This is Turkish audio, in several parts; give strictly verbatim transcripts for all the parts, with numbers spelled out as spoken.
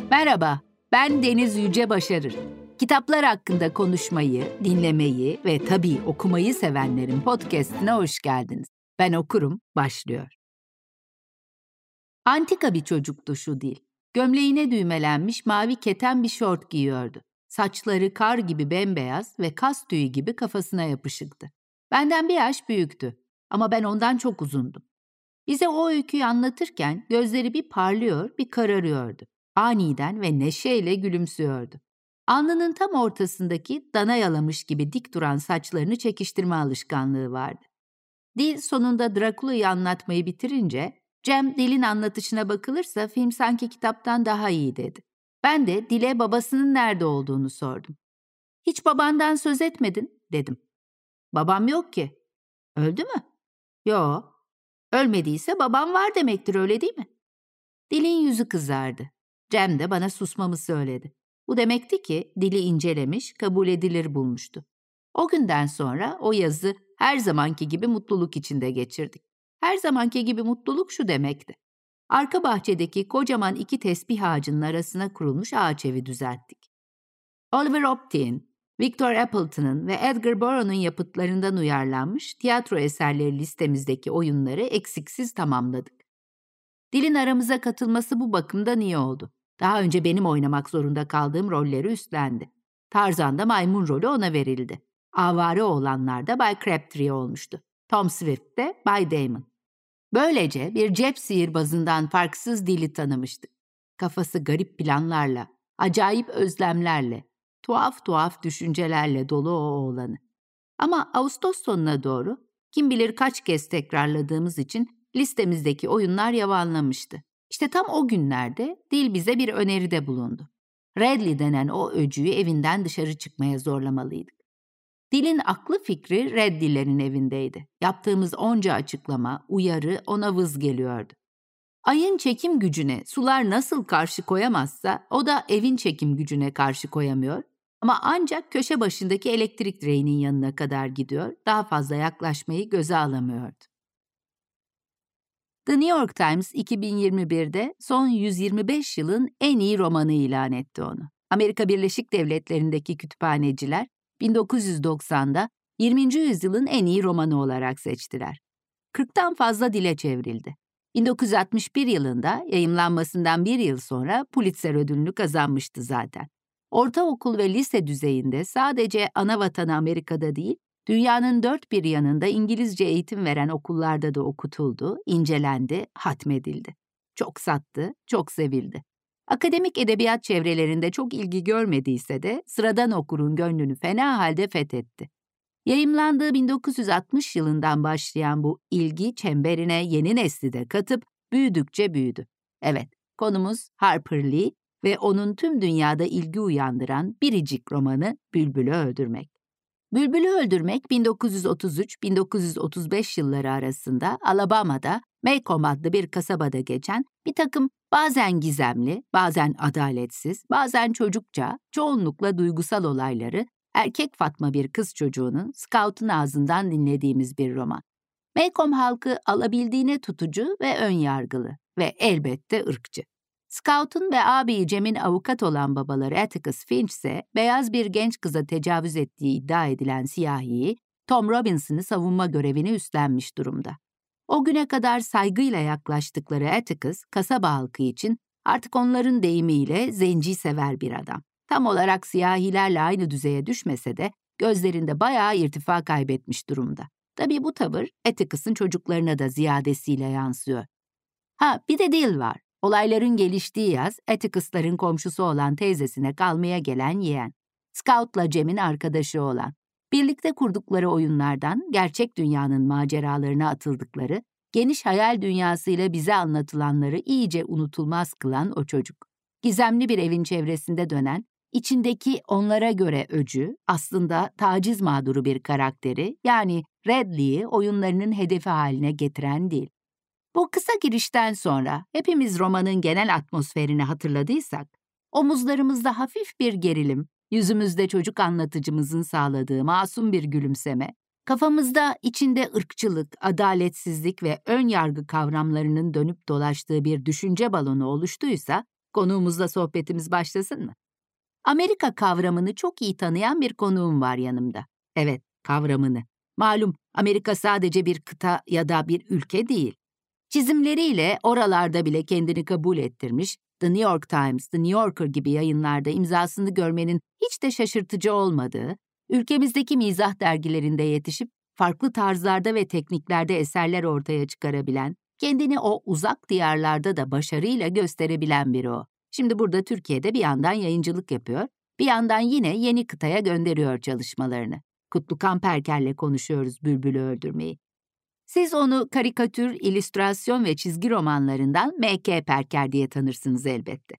Merhaba, ben Deniz Yüce Başarır. Kitaplar hakkında konuşmayı, dinlemeyi ve tabii okumayı sevenlerin podcast'ine hoş geldiniz. Ben okurum, başlıyor. Antika bir çocuktu şu Dil. Gömleğine düğmelenmiş mavi keten bir şort giyiyordu. Saçları kar gibi bembeyaz ve kas tüyü gibi kafasına yapışıktı. Benden bir yaş büyüktü ama ben ondan çok uzundum. Bize o öyküyü anlatırken gözleri bir parlıyor, bir kararıyordu. Aniden ve neşeyle gülümsüyordu. Alnının tam ortasındaki dana yalamış gibi dik duran saçlarını çekiştirme alışkanlığı vardı. Dil sonunda Drakula'yı anlatmayı bitirince, Cem Dil'in anlatışına bakılırsa film sanki kitaptan daha iyi dedi. Ben de Dil'e babasının nerede olduğunu sordum. Hiç babandan söz etmedin, dedim. Babam yok ki. Öldü mü? Yo. Ölmediyse babam var demektir, öyle değil mi? Dil'in yüzü kızardı. Cem de bana susmamı söyledi. Bu demekti ki Dil'i incelemiş, kabul edilir bulmuştu. O günden sonra o yazı her zamanki gibi mutluluk içinde geçirdik. Her zamanki gibi mutluluk şu demekti. Arka bahçedeki kocaman iki tesbih ağacının arasına kurulmuş ağaç evi düzelttik. Oliver Optin, Victor Appleton'ın ve Edgar Barrow'un yapıtlarından uyarlanmış tiyatro eserleri listemizdeki oyunları eksiksiz tamamladık. Dil'in aramıza katılması bu bakımdan iyi oldu. Daha önce benim oynamak zorunda kaldığım rolleri üstlendi. Tarzan'da maymun rolü ona verildi. Avare oğlanlar da Bay Crabtree olmuştu. Tom Swift de Bay Damon. Böylece bir cep sihirbazından farksız Dil'i tanımıştık. Kafası garip planlarla, acayip özlemlerle, tuhaf tuhaf düşüncelerle dolu o oğlanı. Ama Ağustos sonuna doğru, kim bilir kaç kez tekrarladığımız için listemizdeki oyunlar yavanlamıştı. İşte tam o günlerde Dil bize bir öneride bulundu. Redley denen o öcüyü evinden dışarı çıkmaya zorlamalıydık. Dil'in aklı fikri Redley'lerin evindeydi. Yaptığımız onca açıklama, uyarı ona vız geliyordu. Ayın çekim gücüne sular nasıl karşı koyamazsa o da evin çekim gücüne karşı koyamıyor ama ancak köşe başındaki elektrik direğinin yanına kadar gidiyor, daha fazla yaklaşmayı göze alamıyordu. The New York Times iki bin yirmi birde son yüz yirmi beş yılın en iyi romanı ilan etti onu. Amerika Birleşik Devletleri'ndeki kütüphaneciler bin dokuz yüz doksanda yirminci yüzyılın en iyi romanı olarak seçtiler. kırktan fazla dile çevrildi. bin dokuz yüz altmış bir yılında yayımlanmasından bir yıl sonra Pulitzer ödülünü kazanmıştı zaten. Ortaokul ve lise düzeyinde sadece ana vatanı Amerika'da değil, dünyanın dört bir yanında İngilizce eğitim veren okullarda da okutuldu, incelendi, hatmedildi. Çok sattı, çok sevildi. Akademik edebiyat çevrelerinde çok ilgi görmediyse de sıradan okurun gönlünü fena halde fethetti. Yayımlandığı bin dokuz yüz altmış yılından başlayan bu ilgi çemberine yeni nesli de katıp büyüdükçe büyüdü. Evet, konumuz Harper Lee ve onun tüm dünyada ilgi uyandıran biricik romanı Bülbül'ü Öldürmek. Bülbül'ü Öldürmek bin dokuz yüz otuz üç bin dokuz yüz otuz beş yılları arasında Alabama'da Macomb adlı bir kasabada geçen bir takım bazen gizemli, bazen adaletsiz, bazen çocukça, çoğunlukla duygusal olayları erkek Fatma bir kız çocuğunun Scout'un ağzından dinlediğimiz bir roman. Macomb halkı alabildiğine tutucu ve önyargılı ve elbette ırkçı. Scout'un ve ağabeyi Cem'in avukat olan babaları Atticus Finch ise beyaz bir genç kıza tecavüz ettiği iddia edilen siyahiyi, Tom Robinson'ı savunma görevini üstlenmiş durumda. O güne kadar saygıyla yaklaştıkları Atticus, kasaba halkı için artık onların deyimiyle zenci sever bir adam. Tam olarak siyahilerle aynı düzeye düşmese de gözlerinde bayağı irtifa kaybetmiş durumda. Tabii bu tavır Atticus'ın çocuklarına da ziyadesiyle yansıyor. Ha, bir de Dil var. Olayların geliştiği yaz Atticus'ların komşusu olan teyzesine kalmaya gelen yeğen. Scout'la Cem'in arkadaşı olan. Birlikte kurdukları oyunlardan gerçek dünyanın maceralarına atıldıkları, geniş hayal dünyasıyla bize anlatılanları iyice unutulmaz kılan o çocuk. Gizemli bir evin çevresinde dönen, içindeki onlara göre öcü, aslında taciz mağduru bir karakteri, yani Redley'i oyunlarının hedefi haline getiren Dil. Bu kısa girişten sonra hepimiz romanın genel atmosferini hatırladıysak, omuzlarımızda hafif bir gerilim, yüzümüzde çocuk anlatıcımızın sağladığı masum bir gülümseme, kafamızda içinde ırkçılık, adaletsizlik ve ön yargı kavramlarının dönüp dolaştığı bir düşünce balonu oluştuysa, Konuğumuzla sohbetimiz başlasın mı? Amerika kavramını çok iyi tanıyan bir konuğum var yanımda. Evet, kavramını. Malum Amerika sadece bir kıta ya da bir ülke değil. Çizimleriyle oralarda bile kendini kabul ettirmiş, The New York Times, The New Yorker gibi yayınlarda imzasını görmenin hiç de şaşırtıcı olmadığı, ülkemizdeki mizah dergilerinde yetişip farklı tarzlarda ve tekniklerde eserler ortaya çıkarabilen, kendini o uzak diyarlarda da başarıyla gösterebilen biri o. Şimdi burada Türkiye'de bir yandan yayıncılık yapıyor, bir yandan yine yeni kıtaya gönderiyor çalışmalarını. Kutlu Kamperker'le konuşuyoruz Bülbül'ü Öldürmeyi. Siz onu karikatür, illüstrasyon ve çizgi romanlarından M K Perker diye tanırsınız elbette.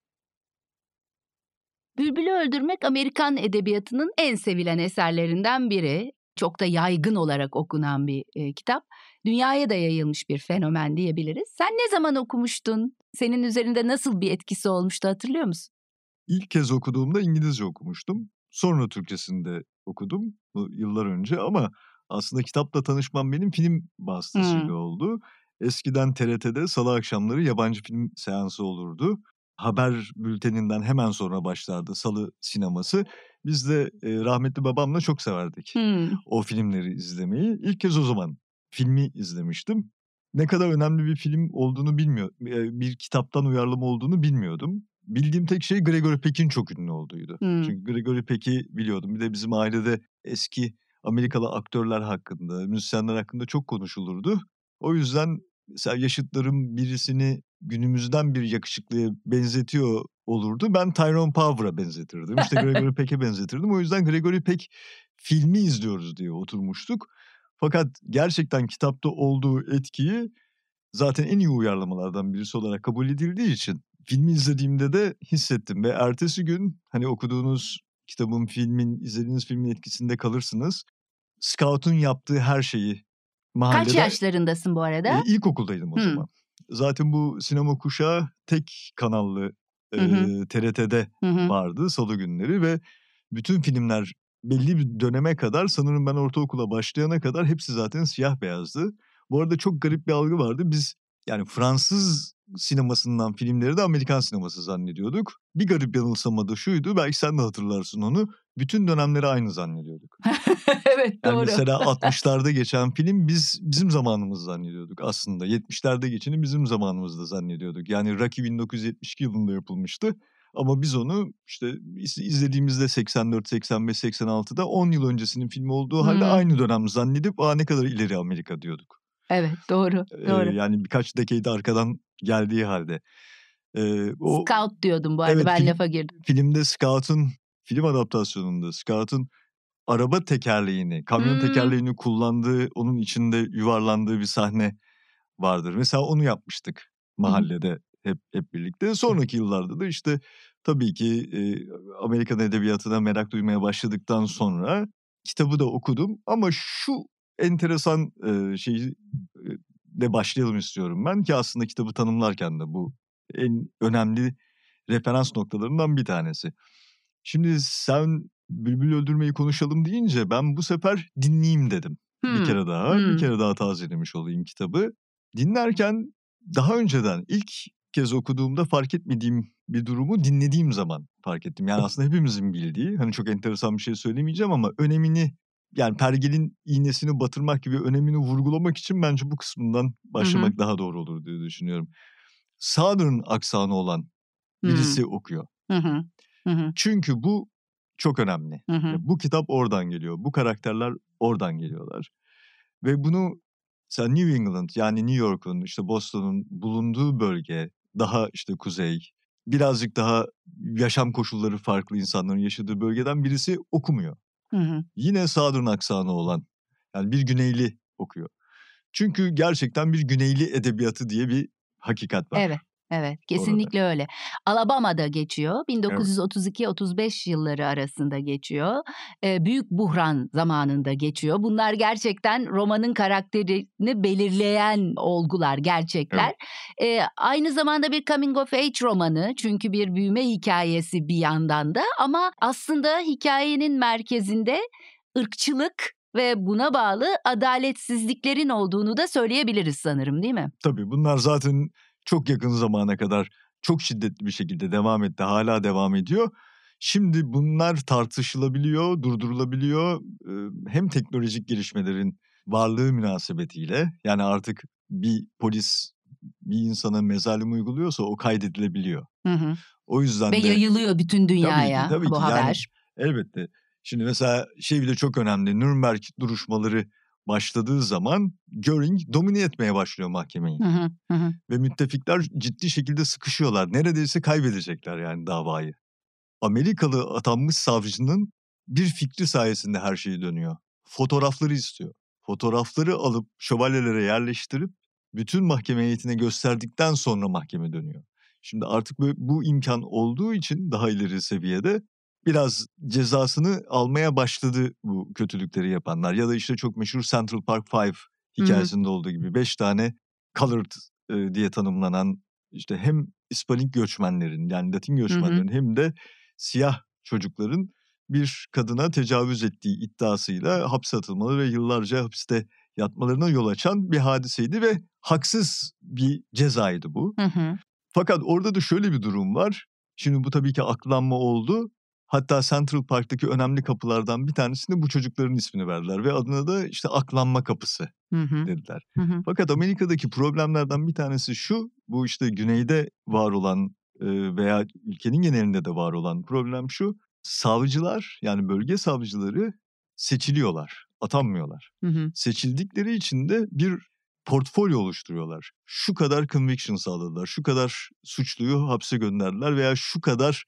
Bülbül'ü Öldürmek Amerikan edebiyatının en sevilen eserlerinden biri. Çok da yaygın olarak okunan bir e, kitap. Dünyaya da yayılmış bir fenomen diyebiliriz. Sen ne zaman okumuştun? Senin üzerinde nasıl bir etkisi olmuştu hatırlıyor musun? İlk kez okuduğumda İngilizce okumuştum. Sonra Türkçesinde okudum bu yıllar önce ama aslında kitapla tanışmam benim film vasıtasıyla Hmm. oldu. Eskiden T R T'de salı akşamları yabancı film seansı olurdu. Haber bülteninden hemen sonra başlardı salı sineması. Biz de e, rahmetli babamla çok severdik Hmm. o filmleri izlemeyi. İlk kez o zaman filmi izlemiştim. Ne kadar önemli bir film olduğunu bilmiyorum. Bir kitaptan uyarlama olduğunu bilmiyordum. Bildiğim tek şey Gregory Peck'in çok ünlü olduğuydu. Hmm. Çünkü Gregory Peck'i biliyordum. Bir de bizim ailede eski Amerikalı aktörler hakkında, müzisyenler hakkında çok konuşulurdu. O yüzden mesela yaşıtlarım birisini günümüzden bir yakışıklıya benzetiyor olurdu. Ben Tyrone Power'a benzetirdim. İşte Gregory Peck'e benzetirdim. O yüzden Gregory Peck filmi izliyoruz diye oturmuştuk. Fakat gerçekten kitapta olduğu etkiyi zaten en iyi uyarlamalardan birisi olarak kabul edildiği için filmi izlediğimde de hissettim ve ertesi gün hani okuduğunuz kitabın, filmin, izlediğiniz filmin etkisinde kalırsınız. Scout'un yaptığı her şeyi mahallede... Kaç yaşlarındasın bu arada? E, ilkokuldaydım o Hmm. zaman. Zaten bu sinema kuşağı tek kanallı e, T R T'de Hı hı. vardı salı günleri ve bütün filmler belli bir döneme kadar, sanırım ben ortaokula başlayana kadar hepsi zaten siyah beyazdı. Bu arada çok garip bir algı vardı. Biz yani Fransız sinemasından filmleri de Amerikan sineması zannediyorduk. Bir garip yanılsama da şuydu, belki sen de hatırlarsın onu. Bütün dönemleri aynı zannediyorduk. Evet, Yani doğru. mesela altmışlarda geçen film biz bizim zamanımız zannediyorduk aslında. yetmişlerde geçeni bizim zamanımızda zannediyorduk. Yani Rocky bin dokuz yüz yetmiş iki yılında yapılmıştı. Ama biz onu işte izlediğimizde seksen dört, seksen beş, seksen altıda on yıl öncesinin filmi olduğu halde Hmm. aynı dönem zannedip aa ne kadar ileri Amerika diyorduk. Evet, doğru, Ee, doğru. yani birkaç decade arkadan geldiği halde. Ee, o, Scout diyordum bu arada, evet, ben film, lafa girdim. Filmde Scout'un, film adaptasyonunda Scout'un araba tekerleğini, kamyon Hmm. tekerleğini kullandığı, onun içinde yuvarlandığı bir sahne vardır. Mesela onu yapmıştık mahallede hep hep birlikte. Sonraki yıllarda da işte tabii ki e, Amerikan edebiyatına merak duymaya başladıktan sonra kitabı da okudum. Ama şu enteresan e, şeyi e, de başlayalım istiyorum ben ki aslında kitabı tanımlarken de bu en önemli referans noktalarından bir tanesi. Şimdi sen Bülbül Öldürmeyi konuşalım deyince ben bu sefer dinleyeyim dedim. Hmm. Bir kere daha, Hmm. bir kere daha tazelemiş olayım kitabı. Dinlerken daha önceden ilk kez okuduğumda fark etmediğim bir durumu dinlediğim zaman fark ettim. Yani aslında hepimizin bildiği, hani çok enteresan bir şey söylemeyeceğim ama önemini, yani pergelin iğnesini batırmak gibi önemini vurgulamak için bence bu kısmından başlamak Hı hı. daha doğru olur diye düşünüyorum. Southern aksanı olan birisi Hmm. okuyor. Hı hı. Hı hı. Çünkü bu çok önemli. Hı hı. Bu kitap oradan geliyor. Bu karakterler oradan geliyorlar. Ve bunu mesela New England, yani New York'un, işte Boston'un bulunduğu bölge, daha işte kuzey, birazcık daha yaşam koşulları farklı insanların yaşadığı bölgeden birisi okumuyor. Hı hı. Yine Southern aksanı olan, yani bir Güneyli okuyor. Çünkü gerçekten bir Güneyli edebiyatı diye bir hakikat var. Evet, evet, kesinlikle orada. öyle. Alabama'da geçiyor. bin dokuz Evet. yüz otuz iki otuz beş yılları arasında geçiyor. Ee, büyük buhran zamanında geçiyor. Bunlar gerçekten romanın karakterini belirleyen olgular, gerçekler. Ee, aynı zamanda bir coming of age romanı. Çünkü bir büyüme hikayesi bir yandan da. Ama aslında hikayenin merkezinde ırkçılık ve buna bağlı adaletsizliklerin olduğunu da söyleyebiliriz sanırım, değil mi? Tabii bunlar zaten çok yakın zamana kadar çok şiddetli bir şekilde devam etti, hala devam ediyor. Şimdi bunlar tartışılabiliyor, durdurulabiliyor. Eee, hem teknolojik gelişmelerin varlığı münasebetiyle, yani artık bir polis bir insana mezalim uyguluyorsa o kaydedilebiliyor. Hı hı. O Ve yüzden de yayılıyor bütün tabii ki, dünyaya tabii bu ki. Yani haber. elbette. Şimdi mesela şey bile çok önemli. Nürnberg duruşmaları başladığı zaman Göring domine etmeye başlıyor mahkemeyi. Hı hı, hı hı. Ve müttefikler ciddi şekilde sıkışıyorlar. Neredeyse kaybedecekler yani davayı. Amerikalı atanmış savcının bir fikri sayesinde her şey dönüyor. Fotoğrafları istiyor. Fotoğrafları alıp şövalyelere yerleştirip bütün mahkeme heyetine gösterdikten sonra mahkeme dönüyor. Şimdi artık bu, bu imkan olduğu için daha ileri seviyede biraz cezasını almaya başladı bu kötülükleri yapanlar. Ya da işte çok meşhur Central Park Five hikayesinde olduğu gibi beş tane colored e, diye tanımlanan işte hem İspanik göçmenlerin yani Latin göçmenlerin hem de siyah çocukların bir kadına tecavüz ettiği iddiasıyla hapse atılmaları ve yıllarca hapiste yatmalarına yol açan bir hadiseydi ve haksız bir cezaydı bu. Hı hı. Fakat orada da şöyle bir durum var. Şimdi bu tabii ki aklanma oldu. Hatta Central Park'taki önemli kapılardan bir tanesine bu çocukların ismini verdiler ve adına da işte aklanma kapısı Hı hı. dediler. Hı hı. Fakat Amerika'daki problemlerden bir tanesi şu, bu işte güneyde var olan e, veya ülkenin genelinde de var olan problem şu, savcılar yani bölge savcıları seçiliyorlar, atanmıyorlar. Hı hı. Seçildikleri için de bir portfolyo oluşturuyorlar. Şu kadar conviction sağladılar, şu kadar suçluyu hapse gönderdiler veya şu kadar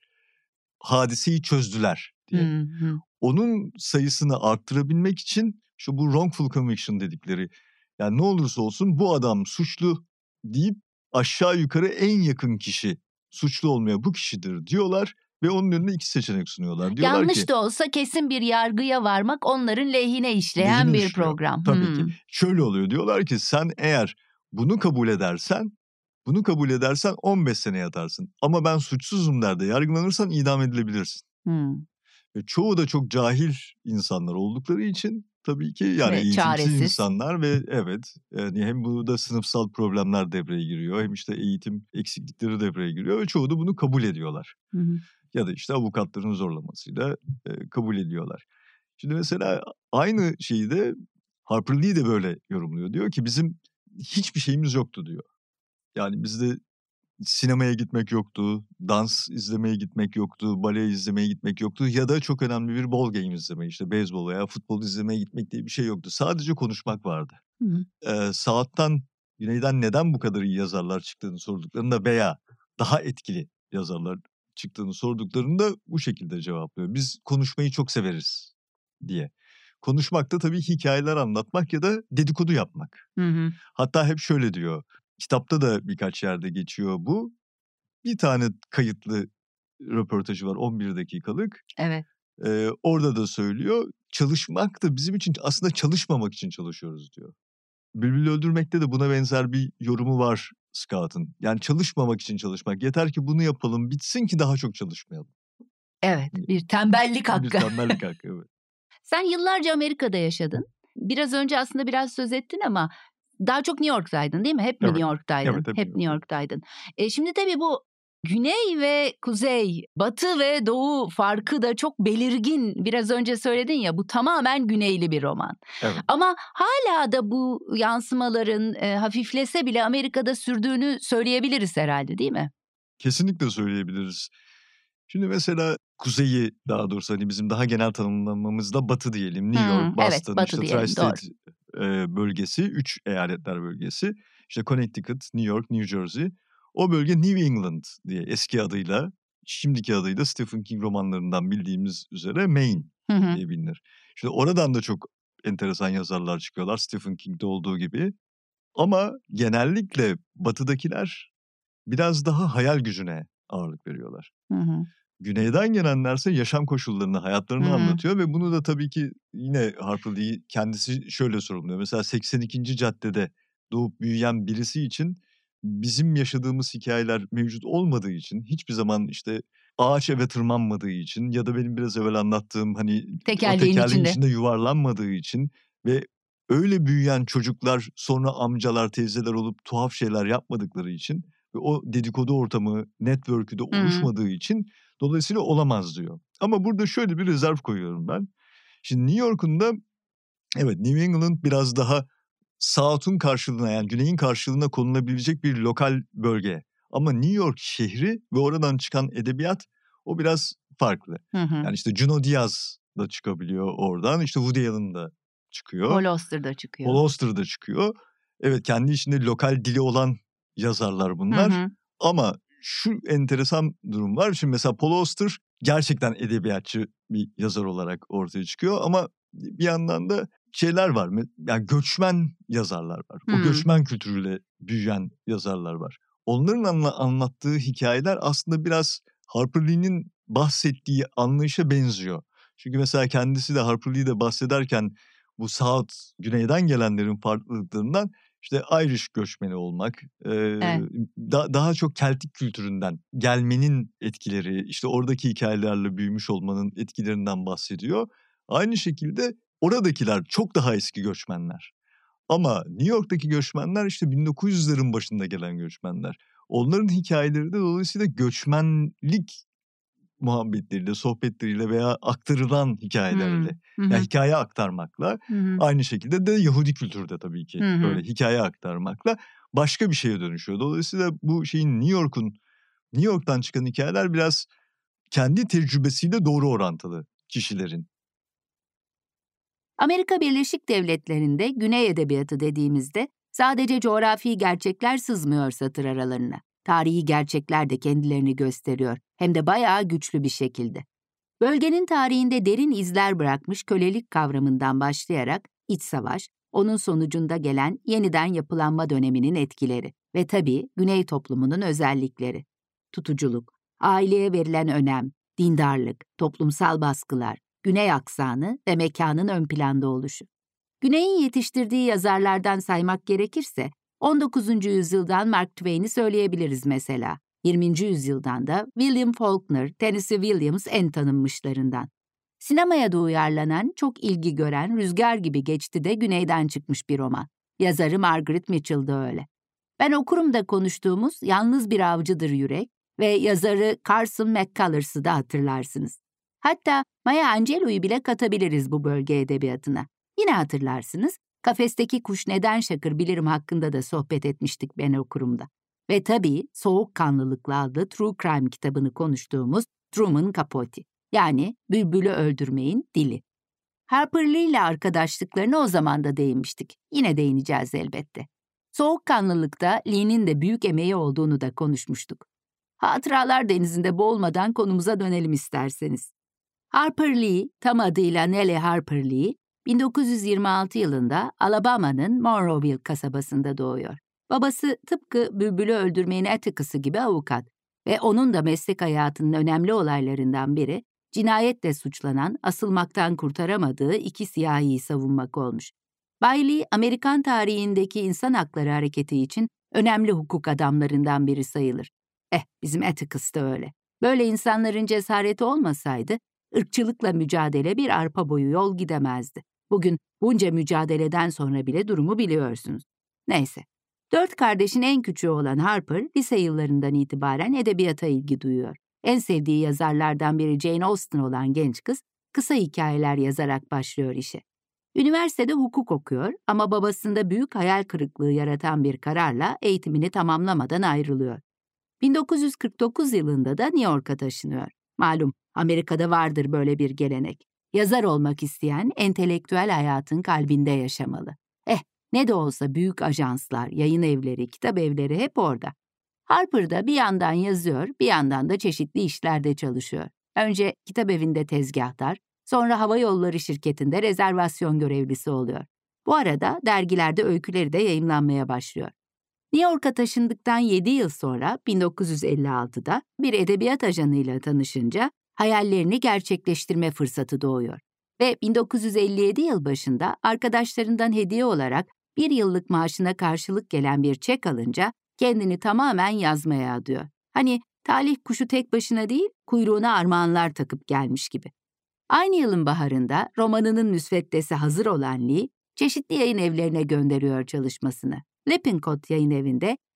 hadiseyi çözdüler diye. Hı hı. Onun sayısını arttırabilmek için şu bu wrongful conviction dedikleri, yani ne olursa olsun bu adam suçlu deyip aşağı yukarı en yakın kişi suçlu olmaya bu kişidir diyorlar ve onun önüne iki seçenek sunuyorlar. Diyorlar Yanlış ki da olsa kesin bir yargıya varmak onların lehine işleyen lehine bir işliyor. program. Tabii ki. Hmm. Şöyle oluyor, diyorlar ki sen eğer bunu kabul edersen bunu kabul edersen on beş sene yatarsın. Ama ben suçsuzum der de yargılanırsan idam edilebilirsin. Hmm. Ve çoğu da çok cahil insanlar oldukları için tabii ki yani Ve eğitimsiz çaresiz. insanlar ve evet yani hem burada sınıfsal problemler devreye giriyor hem işte eğitim eksiklikleri devreye giriyor ve çoğu da bunu kabul ediyorlar. Hı hı. Ya da işte avukatların zorlamasıyla e, kabul ediyorlar. Şimdi mesela aynı şeyi de Harper Lee de böyle yorumluyor. Diyor ki bizim hiçbir şeyimiz yoktu diyor. Yani bizde sinemaya gitmek yoktu, dans izlemeye gitmek yoktu, bale izlemeye gitmek yoktu ya da çok önemli bir ball game izlemeye, işte beyzbol veya futbol izlemeye gitmek diye bir şey yoktu. Sadece konuşmak vardı. Hı hı. Ee, Saat'tan, Güney'den neden bu kadar iyi yazarlar çıktığını sorduklarında veya daha etkili yazarlar çıktığını sorduklarında bu şekilde cevaplıyor. Biz konuşmayı çok severiz diye. Konuşmak da tabii hikayeler anlatmak ya da dedikodu yapmak. Hı hı. Hatta hep şöyle diyor. Kitapta da birkaç yerde geçiyor bu. Bir tane kayıtlı röportajı var on bir dakikalık. Evet. Ee, orada da söylüyor. Çalışmak da bizim için aslında çalışmamak için çalışıyoruz diyor. Bülbül Öldürmek'te de buna benzer bir yorumu var Scott'ın. Yani çalışmamak için çalışmak. Yeter ki bunu yapalım bitsin ki daha çok çalışmayalım. Evet. Bir tembellik hakkı. Bir tembellik hakkı evet. Sen yıllarca Amerika'da yaşadın. Biraz önce aslında biraz söz ettin ama daha çok New York'taydın değil mi? Hep mi Evet. New York'taydın? Evet, hep hep New New York'taydın. E, şimdi tabii bu güney ve kuzey, batı ve doğu farkı da çok belirgin. Biraz önce söyledin ya, bu tamamen güneyli bir roman. Evet. Ama hala da bu yansımaların e, hafiflese bile Amerika'da sürdüğünü söyleyebiliriz herhalde, değil mi? Kesinlikle söyleyebiliriz. Şimdi mesela kuzeyi, daha doğrusu hani bizim daha genel tanımlamamızda batı diyelim. New York, Hmm, evet, Boston, batı işte diyelim, doğru. Tri-State e, bölgesi, üç eyaletler bölgesi. İşte Connecticut, New York, New Jersey. O bölge New England diye eski adıyla, şimdiki adıyla Stephen King romanlarından bildiğimiz üzere Maine Hı hı. diye bilinir. Şimdi oradan da çok enteresan yazarlar çıkıyorlar, Stephen King'de olduğu gibi. Ama genellikle batıdakiler biraz daha hayal gücüne ağırlık veriyorlar. Hı hı. Güneyden gelenlerse yaşam koşullarını, Hı hayatlarını hı. anlatıyor ve bunu da tabii ki yine Harper Lee kendisi şöyle sorumluyor. Mesela seksen ikinci caddede doğup büyüyen birisi için bizim yaşadığımız hikayeler mevcut olmadığı için, hiçbir zaman işte ağaç eve tırmanmadığı için ya da benim biraz evvel anlattığım hani o Tekerleğin tekerleğin içinde. içinde yuvarlanmadığı için ve öyle büyüyen çocuklar sonra amcalar, teyzeler olup tuhaf şeyler yapmadıkları için ve o dedikodu ortamı, network'ü de Hı hı. oluşmadığı için dolayısıyla olamaz diyor. Ama burada şöyle bir rezerv koyuyorum ben. Şimdi New York'un da evet New England biraz daha South'un karşılığına yani güneyin karşılığına konulabilecek bir lokal bölge. Ama New York şehri ve oradan çıkan edebiyat o biraz farklı. Hı hı. Yani işte Junot Diaz da çıkabiliyor oradan. İşte Woody Allen da çıkıyor. Paul Auster da çıkıyor. Paul Auster da çıkıyor. Evet kendi içinde lokal dili olan yazarlar bunlar. Hı hı. Ama şu enteresan durum var. Şimdi mesela Paul Auster gerçekten edebiyatçı bir yazar olarak ortaya çıkıyor. Ama bir yandan da şeyler var. Yani göçmen yazarlar var. O Hmm. göçmen kültürüyle büyüyen yazarlar var. Onların anla- anlattığı hikayeler aslında biraz Harper Lee'nin bahsettiği anlayışa benziyor. Çünkü mesela kendisi de Harper Lee'de bahsederken bu South, güneyden gelenlerin farklılıklarından işte Irish göçmeni olmak, e, Evet. da, daha çok Keltik kültüründen gelmenin etkileri, işte oradaki hikayelerle büyümüş olmanın etkilerinden bahsediyor. Aynı şekilde oradakiler çok daha eski göçmenler. Ama New York'taki göçmenler işte bin dokuz yüzlerin başında gelen göçmenler. Onların hikayeleri de dolayısıyla göçmenlik muhabbetleriyle, sohbetleriyle veya aktarılan hikayeleriyle. Hı hı. Yani hikaye aktarmakla, Hı hı. aynı şekilde de Yahudi kültürde tabii ki Hı hı. böyle hikaye aktarmakla başka bir şeye dönüşüyor. Dolayısıyla bu şeyin New York'un, New York'tan çıkan hikayeler biraz kendi tecrübesiyle doğru orantılı kişilerin. Amerika Birleşik Devletleri'nde Güney Edebiyatı dediğimizde sadece coğrafi gerçekler sızmıyor satır aralarına. Tarihi gerçekler de kendilerini gösteriyor, hem de bayağı güçlü bir şekilde. Bölgenin tarihinde derin izler bırakmış kölelik kavramından başlayarak iç savaş, onun sonucunda gelen yeniden yapılanma döneminin etkileri ve tabii Güney toplumunun özellikleri. Tutuculuk, aileye verilen önem, dindarlık, toplumsal baskılar, Güney aksanı ve mekanın ön planda oluşu. Güney'in yetiştirdiği yazarlardan saymak gerekirse, on dokuzuncu yüzyıldan Mark Twain'i söyleyebiliriz mesela. yirminci yüzyıldan da William Faulkner, Tennessee Williams en tanınmışlarından. Sinemaya da uyarlanan, çok ilgi gören Rüzgar Gibi Geçti de Güney'den çıkmış bir roman. Yazarı Margaret Mitchell da öyle. Ben okurum da konuştuğumuz Yalnız Bir Avcıdır Yürek ve yazarı Carson McCulloch'sı da hatırlarsınız. Hatta Maya Angelou'yu bile katabiliriz bu bölge edebiyatına. Yine hatırlarsınız, Kafesteki Kuş Neden Şakır Bilirim hakkında da sohbet etmiştik Ben Okurum'da. Ve tabii Soğukkanlılıkla adlı True Crime kitabını konuştuğumuz Truman Capote, yani Bülbülü Öldürmeyin Dili. Harper Lee ile arkadaşlıklarına o zaman da değinmiştik. Yine değineceğiz elbette. Soğukkanlılıkta Lee'nin de büyük emeği olduğunu da konuşmuştuk. Hatıralar denizinde boğulmadan konumuza dönelim isterseniz. Harper Lee, tam adıyla Nellie Harper Lee, bin dokuz yüz yirmi altı yılında Alabama'nın Monroeville kasabasında doğuyor. Babası tıpkı Bülbülü Öldürmeyin Atticus'ı gibi avukat ve onun da meslek hayatının önemli olaylarından biri, cinayetle suçlanan, asılmaktan kurtaramadığı iki siyahiyi savunmak olmuş. Bay Lee, Amerikan tarihindeki insan hakları hareketi için önemli hukuk adamlarından biri sayılır. Eh, bizim Atticus da öyle. Böyle insanların cesareti olmasaydı, ırkçılıkla mücadele bir arpa boyu yol gidemezdi. Bugün bunca mücadeleden sonra bile durumu biliyorsunuz. Neyse, dört kardeşin en küçüğü olan Harper, lise yıllarından itibaren edebiyata ilgi duyuyor. En sevdiği yazarlardan biri Jane Austen olan genç kız, kısa hikayeler yazarak başlıyor işe. Üniversitede hukuk okuyor ama babasında büyük hayal kırıklığı yaratan bir kararla eğitimini tamamlamadan ayrılıyor. bin dokuz yüz kırk dokuz yılında da New York'a taşınıyor. Malum, Amerika'da vardır böyle bir gelenek. Yazar olmak isteyen entelektüel hayatın kalbinde yaşamalı. Eh, ne de olsa büyük ajanslar, yayın evleri, kitap evleri hep orada. Harper da bir yandan yazıyor, bir yandan da çeşitli işlerde çalışıyor. Önce kitap evinde tezgahtar, sonra hava yolları şirketinde rezervasyon görevlisi oluyor. Bu arada dergilerde öyküleri de yayımlanmaya başlıyor. New York'a taşındıktan yedi yıl sonra bin dokuz yüz elli altıda bir edebiyat ajanıyla tanışınca hayallerini gerçekleştirme fırsatı doğuyor. Ve bin dokuz yüz elli yedi yıl başında arkadaşlarından hediye olarak bir yıllık maaşına karşılık gelen bir çek alınca kendini tamamen yazmaya adıyor. Hani talih kuşu tek başına değil, kuyruğuna armağanlar takıp gelmiş gibi. Aynı yılın baharında romanının müsveddesi hazır olan Lee, çeşitli yayın evlerine gönderiyor çalışmasını. Lippincott yayın evinde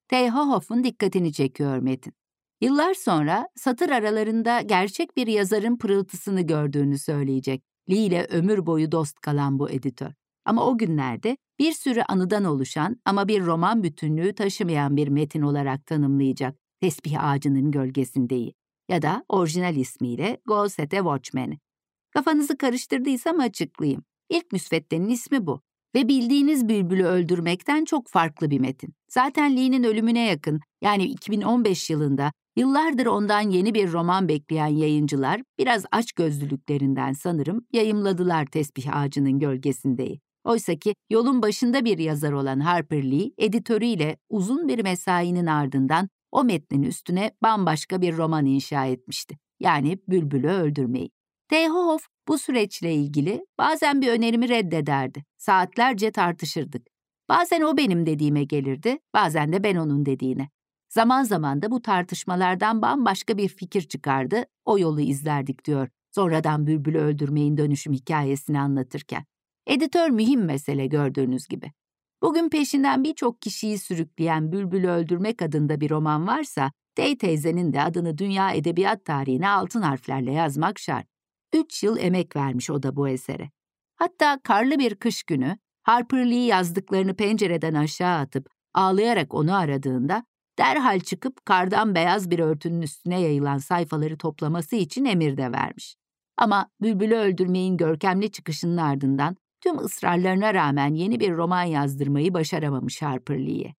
Theo Hoff'un dikkatini çekiyor metin. Yıllar sonra satır aralarında gerçek bir yazarın pırıltısını gördüğünü söyleyecek. Lee ile ömür boyu dost kalan bu editör. Ama o günlerde bir sürü anıdan oluşan ama bir roman bütünlüğü taşımayan bir metin olarak tanımlayacak Tesbih Ağacının Gölgesinde'yi ya da orijinal ismiyle Go Set a Watchman'i. Kafanızı karıştırdıysam açıklayayım. İlk müsveddenin ismi bu ve bildiğiniz Bülbül'ü öldürmekten çok farklı bir metin. Zaten Lee'nin ölümüne yakın, yani iki bin on beş yılında yıllardır ondan yeni bir roman bekleyen yayıncılar biraz açgözlülüklerinden sanırım yayımladılar Tesbih Ağacının Gölgesinde'yi. Oysaki yolun başında bir yazar olan Harper Lee, editörüyle uzun bir mesainin ardından o metnin üstüne bambaşka bir roman inşa etmişti. Yani Bülbül'ü öldürmeyi. Theo Hoff bu süreçle ilgili bazen bir önerimi reddederdi. Saatlerce tartışırdık. Bazen o benim dediğime gelirdi, bazen de ben onun dediğine. Zaman zaman da bu tartışmalardan bambaşka bir fikir çıkardı, o yolu izlerdik diyor. Sonradan Bülbül'ü öldürmeyin dönüşüm hikayesini anlatırken. Editör mühim mesele gördüğünüz gibi. Bugün peşinden birçok kişiyi sürükleyen Bülbül'ü öldürmek adında bir roman varsa, Day teyzenin de adını dünya edebiyat tarihine altın harflerle yazmak şart. Üç yıl emek vermiş o da bu esere. Hatta karlı bir kış günü Harper Lee yazdıklarını pencereden aşağı atıp ağlayarak onu aradığında derhal çıkıp kardan beyaz bir örtünün üstüne yayılan sayfaları toplaması için emir de vermiş. Ama Bülbül'ü öldürmeyin görkemli çıkışının ardından tüm ısrarlarına rağmen yeni bir roman yazdırmayı başaramamış Harper Lee'ye.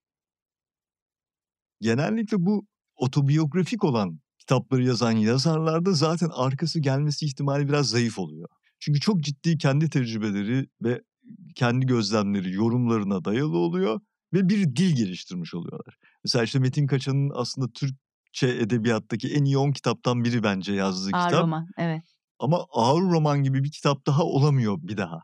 Genellikle bu otobiyografik olan kitapları yazan yazarlarda zaten arkası gelmesi ihtimali biraz zayıf oluyor. Çünkü çok ciddi kendi tecrübeleri ve kendi gözlemleri, yorumlarına dayalı oluyor ve bir dil geliştirmiş oluyorlar. Mesela işte Metin Kaçan'ın aslında Türkçe edebiyattaki en iyi on kitaptan biri bence yazdığı Ağır kitap. roman, evet. Ama ağır roman gibi bir kitap daha olamıyor bir daha.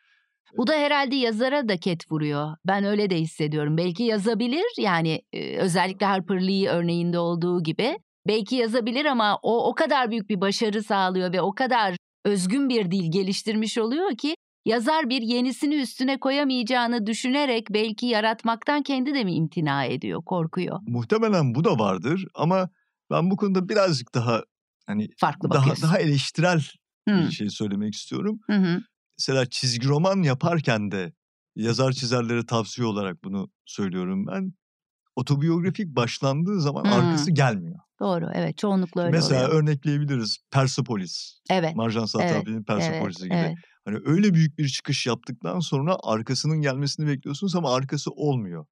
Bu da herhalde yazara da ket vuruyor. Ben öyle de hissediyorum. Belki yazabilir, yani e, özellikle Harper Lee örneğinde olduğu gibi. Belki yazabilir ama o o kadar büyük bir başarı sağlıyor ve o kadar özgün bir dil geliştirmiş oluyor ki yazar bir yenisini üstüne koyamayacağını düşünerek belki yaratmaktan kendi de mi imtina ediyor, korkuyor? Muhtemelen bu da vardır ama ben bu konuda birazcık daha hani Farklı daha bakıyorsun. daha eleştirel Hı. bir şey söylemek istiyorum. Hı hı. Mesela çizgi roman yaparken de yazar çizerlere tavsiye olarak bunu söylüyorum ben. Otobiyografik başlandığı zaman Hı. arkası gelmiyor. Doğru, evet, çoğunlukla öyle Mesela oluyor. örnekleyebiliriz Persepolis. Evet, Marjan evet, Satrapi'nin evet, Persepolis'i gibi. evet. Hani öyle büyük bir çıkış yaptıktan sonra arkasının gelmesini bekliyorsunuz ama arkası olmuyor.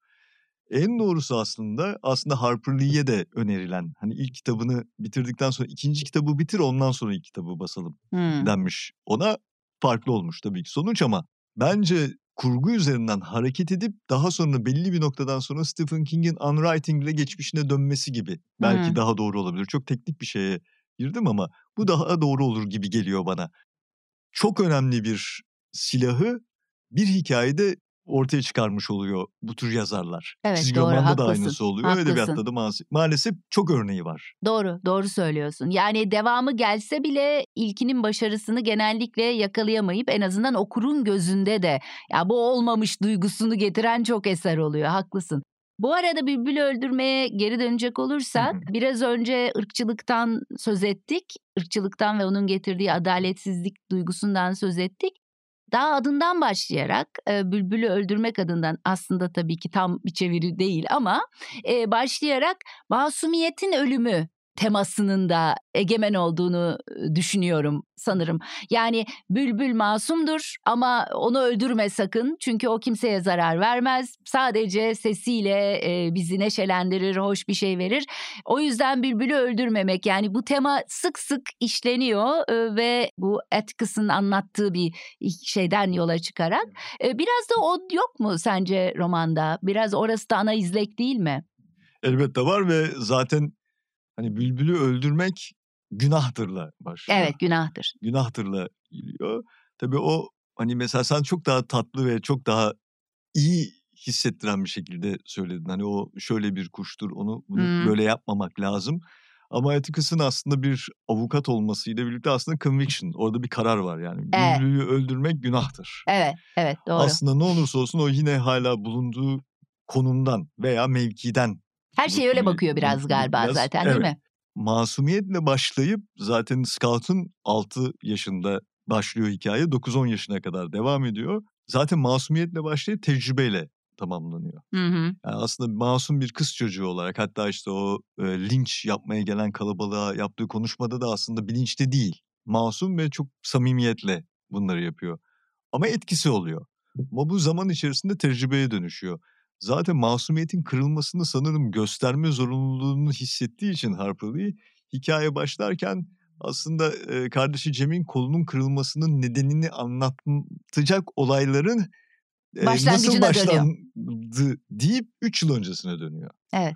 En doğrusu aslında aslında Harper Lee'ye de önerilen, hani ilk kitabını bitirdikten sonra ikinci kitabı bitir, ondan sonra ilk kitabı basalım Hı. denmiş. Ona farklı olmuş tabii ki sonuç ama bence kurgu üzerinden hareket edip daha sonra belli bir noktadan sonra Stephen King'in Unwriting ile geçmişine dönmesi gibi belki Hı. daha doğru olabilir. Çok teknik bir şeye girdim ama bu daha doğru olur gibi geliyor bana. Çok önemli bir silahı bir hikayede ortaya çıkarmış oluyor bu tür yazarlar. Evet, Çizgi doğru, romanda da haklısın, aynısı oluyor. haklısın. Edebiyatta da maalesef, maalesef çok örneği var. Doğru, doğru söylüyorsun. Yani devamı gelse bile ilkinin başarısını genellikle yakalayamayıp en azından okurun gözünde de ya bu olmamış duygusunu getiren çok eser oluyor. Haklısın. Bu arada Bülbül'ü öldürmeye geri dönecek olursak biraz önce ırkçılıktan söz ettik. Irkçılıktan ve onun getirdiği adaletsizlik duygusundan söz ettik. Daha adından başlayarak e, Bülbül'ü öldürmek adından aslında tabii ki tam bir çeviri değil ama e, başlayarak masumiyetin ölümü temasının da egemen olduğunu düşünüyorum sanırım. Yani Bülbül masumdur ama onu öldürme sakın çünkü o kimseye zarar vermez. Sadece sesiyle e, bizi neşelendirir, hoş bir şey verir. O yüzden Bülbül'ü öldürmemek, yani bu tema sık sık işleniyor e, ve bu Atkins'in anlattığı bir şeyden yola çıkarak. E, biraz da o yok mu sence romanda? Biraz orası da ana izlek değil mi? Elbette var ve zaten hani Bülbül'ü öldürmek günahtırla başlıyor. Evet, günahtır. Günahtırla geliyor. Tabii o hani mesela sen çok daha tatlı ve çok daha iyi hissettiren bir şekilde söyledin. Hani o şöyle bir kuştur, onu bunu Hmm. böyle yapmamak lazım. Ama Atticus'ın aslında bir avukat olmasıyla birlikte aslında conviction. Orada bir karar var yani. Evet. Bülbül'ü öldürmek günahtır. Evet, evet, doğru. Aslında ne olursa olsun o yine hala bulunduğu konumdan veya mevkiden Her şey öyle bakıyor biraz galiba biraz. zaten, Evet. değil mi? Masumiyetle başlayıp zaten Scout'un altı yaşında başlıyor hikaye. dokuz on yaşına kadar devam ediyor. Zaten masumiyetle başlayıp tecrübeyle tamamlanıyor. Hı hı. Yani aslında masum bir kız çocuğu olarak, hatta işte o e, linç yapmaya gelen kalabalığa yaptığı konuşmada da aslında bilinçli değil. Masum ve çok samimiyetle bunları yapıyor. Ama etkisi oluyor. Ama bu zaman içerisinde tecrübeye dönüşüyor. Zaten masumiyetin kırılmasını sanırım gösterme zorunluluğunu hissettiği için Harper Lee, hikaye başlarken aslında e, kardeşi Cem'in kolunun kırılmasının nedenini anlatacak olayların e, nasıl Başlangıcına dönüyor. başlandı deyip üç yıl öncesine dönüyor. Evet.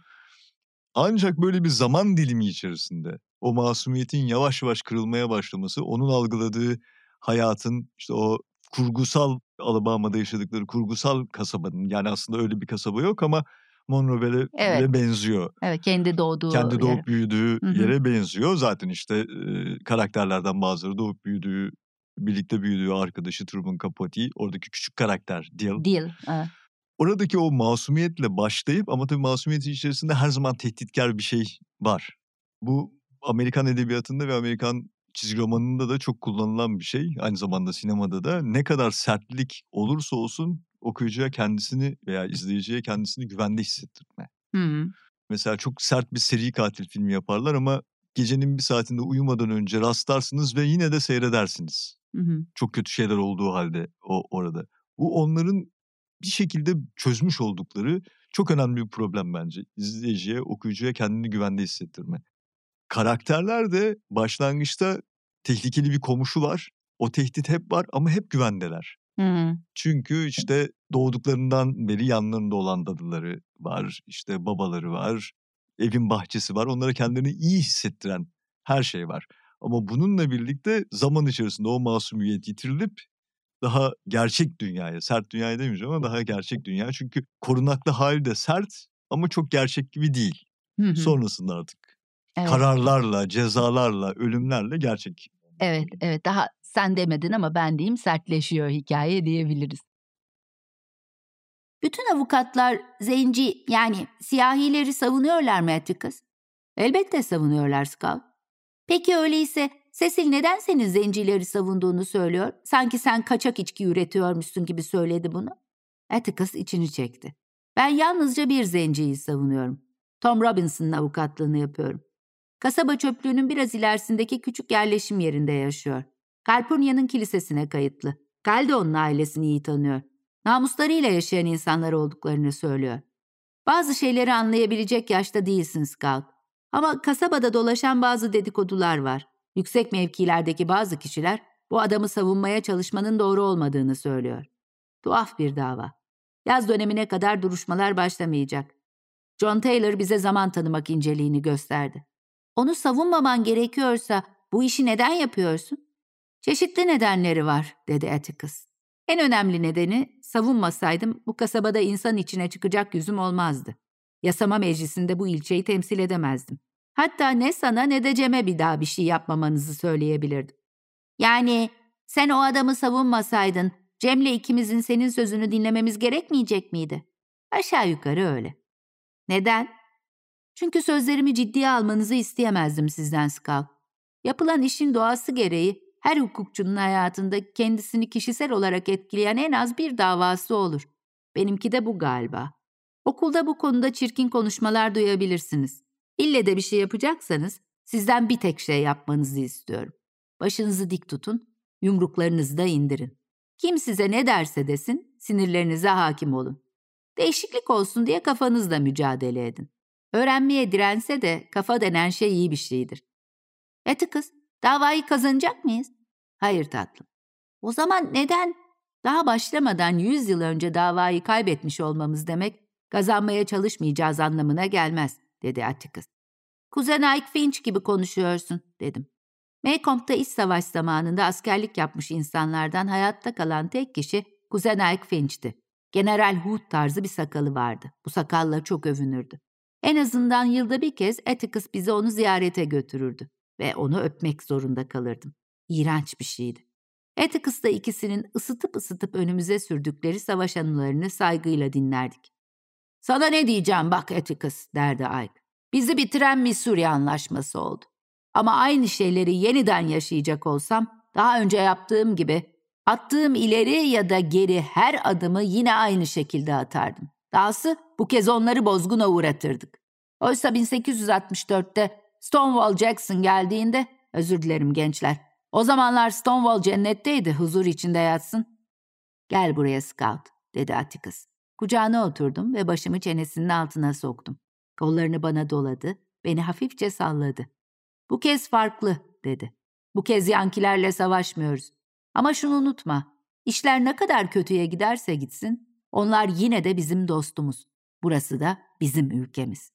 Ancak böyle bir zaman dilimi içerisinde o masumiyetin yavaş yavaş kırılmaya başlaması, onun algıladığı hayatın, işte o kurgusal Alabama'da yaşadıkları kurgusal kasabanın, yani aslında öyle bir kasaba yok ama Monroe'ye Evet. benziyor. Evet, kendi doğduğu Kendi yere. doğup büyüdüğü Hı hı. yere benziyor. Zaten işte e, karakterlerden bazıları doğup büyüdüğü, birlikte büyüdüğü arkadaşı Truman Capote, oradaki küçük karakter Dil. Dil. Evet. Oradaki o masumiyetle başlayıp, ama tabii masumiyetin içerisinde her zaman tehditkar bir şey var. Bu Amerikan edebiyatında ve Amerikan çizgi romanında da çok kullanılan bir şey. Aynı zamanda sinemada da ne kadar sertlik olursa olsun okuyucuya kendisini veya izleyiciye kendisini güvende hissettirme. Hı hı. Mesela çok sert bir seri katil filmi yaparlar ama gecenin bir saatinde uyumadan önce rastlarsınız ve yine de seyredersiniz. Hı hı. Çok kötü şeyler olduğu halde o orada. Bu onların bir şekilde çözmüş oldukları çok önemli bir problem bence. İzleyiciye, okuyucuya kendini güvende hissettirme. Karakterler de başlangıçta tehlikeli bir komşu var. O tehdit hep var ama hep güvendeler. Hı hı. Çünkü işte doğduklarından beri yanlarında olan dadıları var, işte babaları var, evin bahçesi var. Onlara kendilerini iyi hissettiren her şey var. Ama bununla birlikte zaman içerisinde o masumiyet yitirilip daha gerçek dünyaya, sert dünyaya demeyeceğim ama daha gerçek dünya. Çünkü korunaklı hali de sert ama çok gerçek gibi değil. Hı hı. Sonrasında artık Evet. kararlarla, cezalarla, ölümlerle gerçek. Evet, evet. Daha sen demedin ama ben diyeyim, sertleşiyor hikaye diyebiliriz. Bütün avukatlar zenci, yani siyahileri savunuyorlar mı Atticus? Elbette savunuyorlar Scout. Peki öyleyse Cecil neden senin zencileri savunduğunu söylüyor? Sanki sen kaçak içki üretiyormuşsun gibi söyledi bunu. Atticus içini çekti. Ben yalnızca bir zenciyi savunuyorum. Tom Robinson'ın avukatlığını yapıyorum. Kasaba çöplüğünün biraz ilerisindeki küçük yerleşim yerinde yaşıyor. Calpurnia'nın kilisesine kayıtlı. Gal de onun ailesini iyi tanıyor. Namuslarıyla yaşayan insanlar olduklarını söylüyor. Bazı şeyleri anlayabilecek yaşta değilsin Scout. Ama kasabada dolaşan bazı dedikodular var. Yüksek mevkilerdeki bazı kişiler bu adamı savunmaya çalışmanın doğru olmadığını söylüyor. Tuhaf bir dava. Yaz dönemine kadar duruşmalar başlamayacak. John Taylor bize zaman tanımak inceliğini gösterdi. Onu savunmaman gerekiyorsa bu işi neden yapıyorsun? Çeşitli nedenleri var, dedi Atticus. En önemli nedeni, savunmasaydım bu kasabada insan içine çıkacak yüzüm olmazdı. Yasama meclisinde bu ilçeyi temsil edemezdim. Hatta ne sana ne de Cem'e bir daha bir şey yapmamanızı söyleyebilirdim. Yani sen o adamı savunmasaydın Cem'le ikimizin senin sözünü dinlememiz gerekmeyecek miydi? Aşağı yukarı öyle. Neden? Çünkü sözlerimi ciddiye almanızı isteyemezdim sizden Scout. Yapılan işin doğası gereği her hukukçunun hayatında kendisini kişisel olarak etkileyen en az bir davası olur. Benimki de bu galiba. Okulda bu konuda çirkin konuşmalar duyabilirsiniz. İlle de bir şey yapacaksanız sizden bir tek şey yapmanızı istiyorum. Başınızı dik tutun, yumruklarınızı da indirin. Kim size ne derse desin, sinirlerinize hakim olun. Değişiklik olsun diye kafanızla mücadele edin. Öğrenmeye dirense de kafa denen şey iyi bir şeydir. Atticus, davayı kazanacak mıyız? Hayır tatlım. O zaman neden? Daha başlamadan yüz yıl önce davayı kaybetmiş olmamız demek, kazanmaya çalışmayacağız anlamına gelmez, dedi Atticus. Kuzen Ike Finch gibi konuşuyorsun, dedim. Maycomb'da iç savaş zamanında askerlik yapmış insanlardan hayatta kalan tek kişi Kuzen Ike Finch'ti. General Hood tarzı bir sakalı vardı. Bu sakalla çok övünürdü. En azından yılda bir kez Atticus bize onu ziyarete götürürdü ve onu öpmek zorunda kalırdım. İğrenç bir şeydi. Atticus'ta ikisinin ısıtıp ısıtıp önümüze sürdükleri savaş anılarını saygıyla dinlerdik. Sana ne diyeceğim bak Atticus derdi Ike. Bizi bitiren Missouri Anlaşması oldu. Ama aynı şeyleri yeniden yaşayacak olsam daha önce yaptığım gibi attığım ileri ya da geri her adımı yine aynı şekilde atardım. Dahası bu kez onları bozguna uğratırdık. Oysa bin sekiz yüz altmış dörtte Stonewall Jackson geldiğinde, özür dilerim gençler, o zamanlar Stonewall cennetteydi, huzur içinde yatsın. Gel buraya Scout, dedi Atticus. Kucağına oturdum ve başımı çenesinin altına soktum. Kollarını bana doladı, beni hafifçe salladı. Bu kez farklı, dedi. Bu kez Yankilerle savaşmıyoruz. Ama şunu unutma, işler ne kadar kötüye giderse gitsin, onlar yine de bizim dostumuz. Burası da bizim ülkemiz.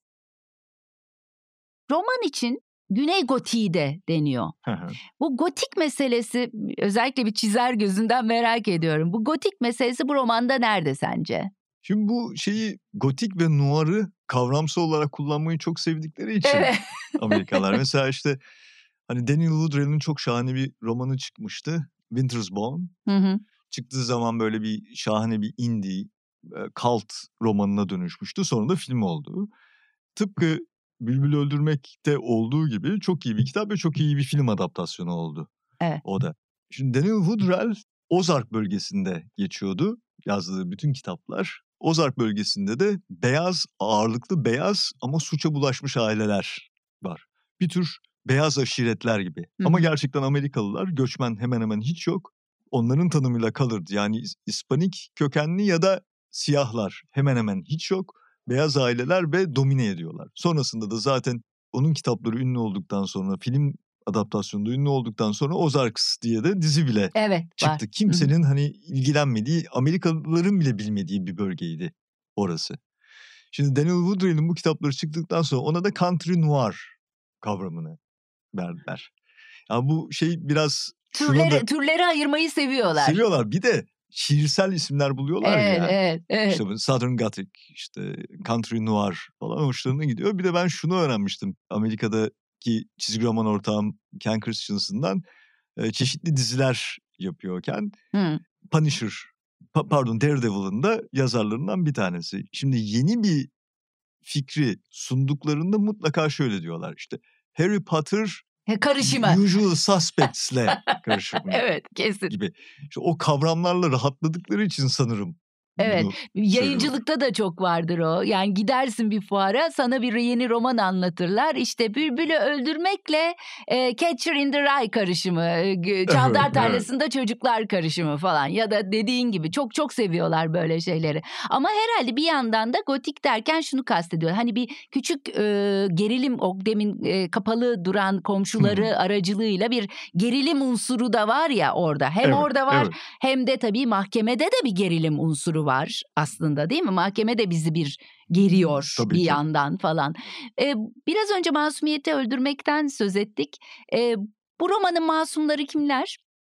Roman için Güney Gotiği de deniyor. Bu gotik meselesi, özellikle bir çizer gözünden merak ediyorum. Bu gotik meselesi bu romanda nerede sence? Şimdi bu şeyi, gotik ve noir'ı kavramsal olarak kullanmayı çok sevdikleri için Evet. Amerikalılar. Mesela işte hani Daniel Woodrell'in çok şahane bir romanı çıkmıştı. Winter's Bone. Hı hı. Çıktığı zaman böyle bir şahane bir indie, cult romanına dönüşmüştü. Sonra da film oldu. Tıpkı Bülbül Öldürmek'te olduğu gibi çok iyi bir kitap ve çok iyi bir film adaptasyonu oldu. Evet. O da. Şimdi Daniel Woodrell Ozark bölgesinde geçiyordu yazdığı bütün kitaplar. Ozark bölgesinde de beyaz, ağırlıklı beyaz ama suça bulaşmış aileler var. Bir tür beyaz aşiretler gibi. Hı. Ama gerçekten Amerikalılar, göçmen hemen hemen hiç yok. Onların tanımıyla colored, yani İspanik kökenli ya da siyahlar hemen hemen hiç yok. Beyaz aileler ve domine ediyorlar. Sonrasında da zaten onun kitapları ünlü olduktan sonra, film adaptasyonunda ünlü olduktan sonra Ozarks diye de dizi bile evet, çıktı. Var. Kimsenin Hı-hı. hani ilgilenmediği, Amerikalıların bile bilmediği bir bölgeydi orası. Şimdi Daniel Woodrell'in bu kitapları çıktıktan sonra ona da country noir kavramını verdiler. Yani bu şey biraz... Türleri, da, türleri ayırmayı seviyorlar. Seviyorlar. Bir de şiirsel isimler buluyorlar evet, ya. Evet, evet. İşte Southern Gothic, işte Country Noir falan hoşlarına gidiyor. Bir de ben şunu öğrenmiştim. Amerika'daki çizgi roman ortağım Ken Christensen'dan e, çeşitli diziler yapıyor Ken. Hı. Punisher, pa- pardon Daredevil'ın da yazarlarından bir tanesi. Şimdi yeni bir fikri sunduklarında mutlaka şöyle diyorlar. İşte Harry Potter karışımı. Usual Suspects'le karışımı. Evet, kesin. Gibi. İşte o kavramlarla rahatladıkları için sanırım. Evet, yayıncılıkta da çok vardır o. Yani gidersin bir fuara, sana bir yeni roman anlatırlar. İşte Bülbül'ü öldürmekle e, Catcher in the Rye karışımı, e, Çavdar evet, Tarlası'nda evet. Çocuklar karışımı falan. Ya da dediğin gibi çok çok seviyorlar böyle şeyleri. Ama herhalde bir yandan da gotik derken şunu kastediyor. Hani bir küçük e, gerilim, o demin e, kapalı duran komşuları Hı-hı. aracılığıyla bir gerilim unsuru da var ya orada. Hem evet, orada var evet. hem de tabii mahkemede de bir gerilim unsuru var aslında, değil mi? Mahkeme de bizi bir geriyor Tabii bir ki. yandan falan. Ee, biraz önce Masumiyeti Öldürmek'ten söz ettik. Ee, bu romanın masumları kimler?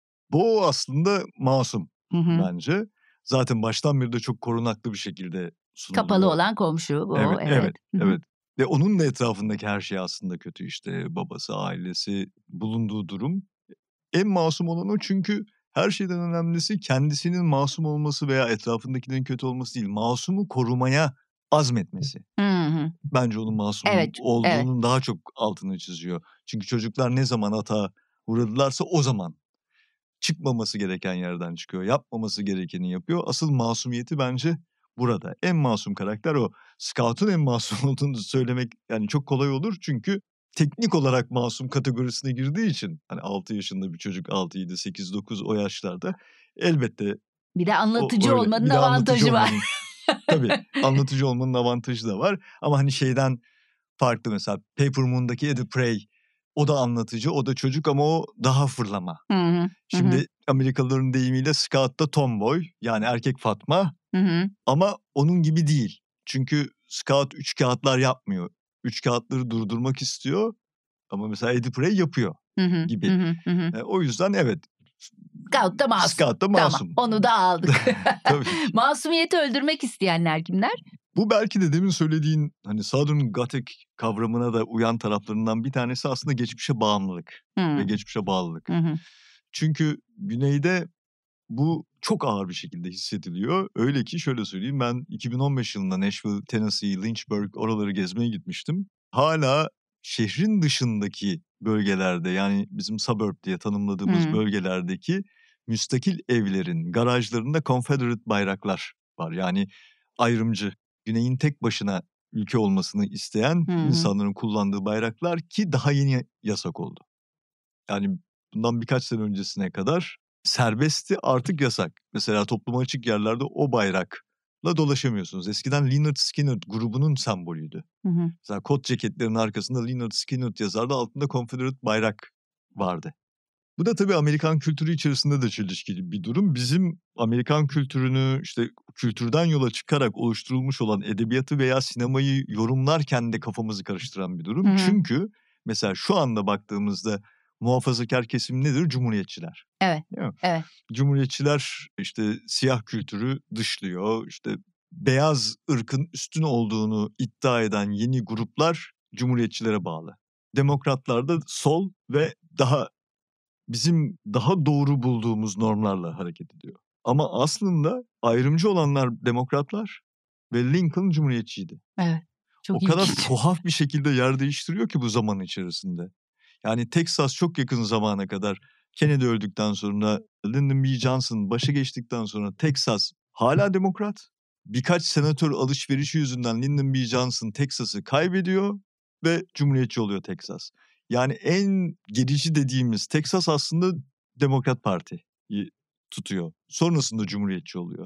Bu aslında masum Hı-hı. bence. Zaten baştan beri de çok korunaklı bir şekilde sunuluyor. Kapalı olan komşu bu. Evet, evet. evet, evet. Ve onun da etrafındaki her şey aslında kötü işte. Babası, ailesi, bulunduğu durum. En masum olan o, çünkü her şeyden önemlisi kendisinin masum olması veya etrafındakilerin kötü olması değil. Masumu korumaya azmetmesi. Hı hı. Bence onun masum evet, olduğunun evet. daha çok altını çiziyor. Çünkü çocuklar ne zaman hata uğradılarsa o zaman çıkmaması gereken yerden çıkıyor. Yapmaması gerekeni yapıyor. Asıl masumiyeti bence burada. En masum karakter o. Scout'un en masum olduğunu söylemek yani çok kolay olur. Çünkü teknik olarak masum kategorisine girdiği için hani altı yaşında bir çocuk, altı, yedi, sekiz, dokuz o yaşlarda elbette bir de anlatıcı o, olmanın bir de avantajı anlatıcı var. Olmanın, tabii anlatıcı olmanın avantajı da var. Ama hani şeyden farklı, mesela Paper Moon'daki Eddie Prey, o da anlatıcı, o da çocuk ama o daha fırlama. Hı hı, Şimdi hı. Amerikalıların deyimiyle Scout da tomboy, yani erkek Fatma. Hı hı. Ama onun gibi değil. Çünkü Scout üç kağıtlar yapmıyor. Üç kağıtları durdurmak istiyor. Ama mesela Eddie Prey yapıyor hı hı, gibi. Hı hı, hı. E, o yüzden evet. Scout da masum. Scout da masum. Tamam, onu da aldık. Tabii. Masumiyeti öldürmek isteyenler kimler? Bu belki de demin söylediğin hani Southern Gothic kavramına da uyan taraflarından bir tanesi aslında geçmişe bağımlılık Hı. ve geçmişe bağlılık. Hı hı. Çünkü güneyde bu çok ağır bir şekilde hissediliyor. Öyle ki şöyle söyleyeyim, ben iki bin on beş yılında Nashville, Tennessee, Lynchburg oraları gezmeye gitmiştim. Hala şehrin dışındaki bölgelerde, yani bizim suburb diye tanımladığımız Hıı. bölgelerdeki müstakil evlerin garajlarında Confederate bayraklar var. Yani ayrımcı, güneyin tek başına ülke olmasını isteyen Hı hı. insanların kullandığı bayraklar, ki daha yeni yasak oldu. Yani bundan birkaç sene öncesine kadar serbestti, artık yasak. Mesela topluma açık yerlerde o bayrakla dolaşamıyorsunuz. Eskiden Lynyrd Skynyrd grubunun sembolüydü. Hı hı. Mesela kot ceketlerin arkasında Lynyrd Skynyrd yazardı, altında Confederate bayrak vardı. Bu da tabii Amerikan kültürü içerisinde de çelişkili bir durum. Bizim Amerikan kültürünü, işte kültürden yola çıkarak oluşturulmuş olan edebiyatı veya sinemayı yorumlarken de kafamızı karıştıran bir Hı durum. hı. Çünkü mesela şu anda baktığımızda muhafazakar kesim nedir? Cumhuriyetçiler. Evet, Değil mi? evet. Cumhuriyetçiler işte siyah kültürü dışlıyor. İşte beyaz ırkın üstün olduğunu iddia eden yeni gruplar cumhuriyetçilere bağlı. Demokratlar da sol ve daha bizim daha doğru bulduğumuz normlarla hareket ediyor. Ama aslında ayrımcı olanlar demokratlar ve Lincoln cumhuriyetçiydi. Evet. O Çok kadar ilginç. tuhaf bir şekilde yer değiştiriyor ki bu zaman içerisinde. Yani Texas çok yakın zamana kadar, Kennedy öldükten sonra, Lyndon B. Johnson başa geçtikten sonra Texas hala demokrat. Birkaç senatör alışverişi yüzünden Lyndon B. Johnson Texas'ı kaybediyor ve cumhuriyetçi oluyor Texas. Yani en gerici dediğimiz Texas aslında Demokrat Parti'yi tutuyor. Sonrasında cumhuriyetçi oluyor.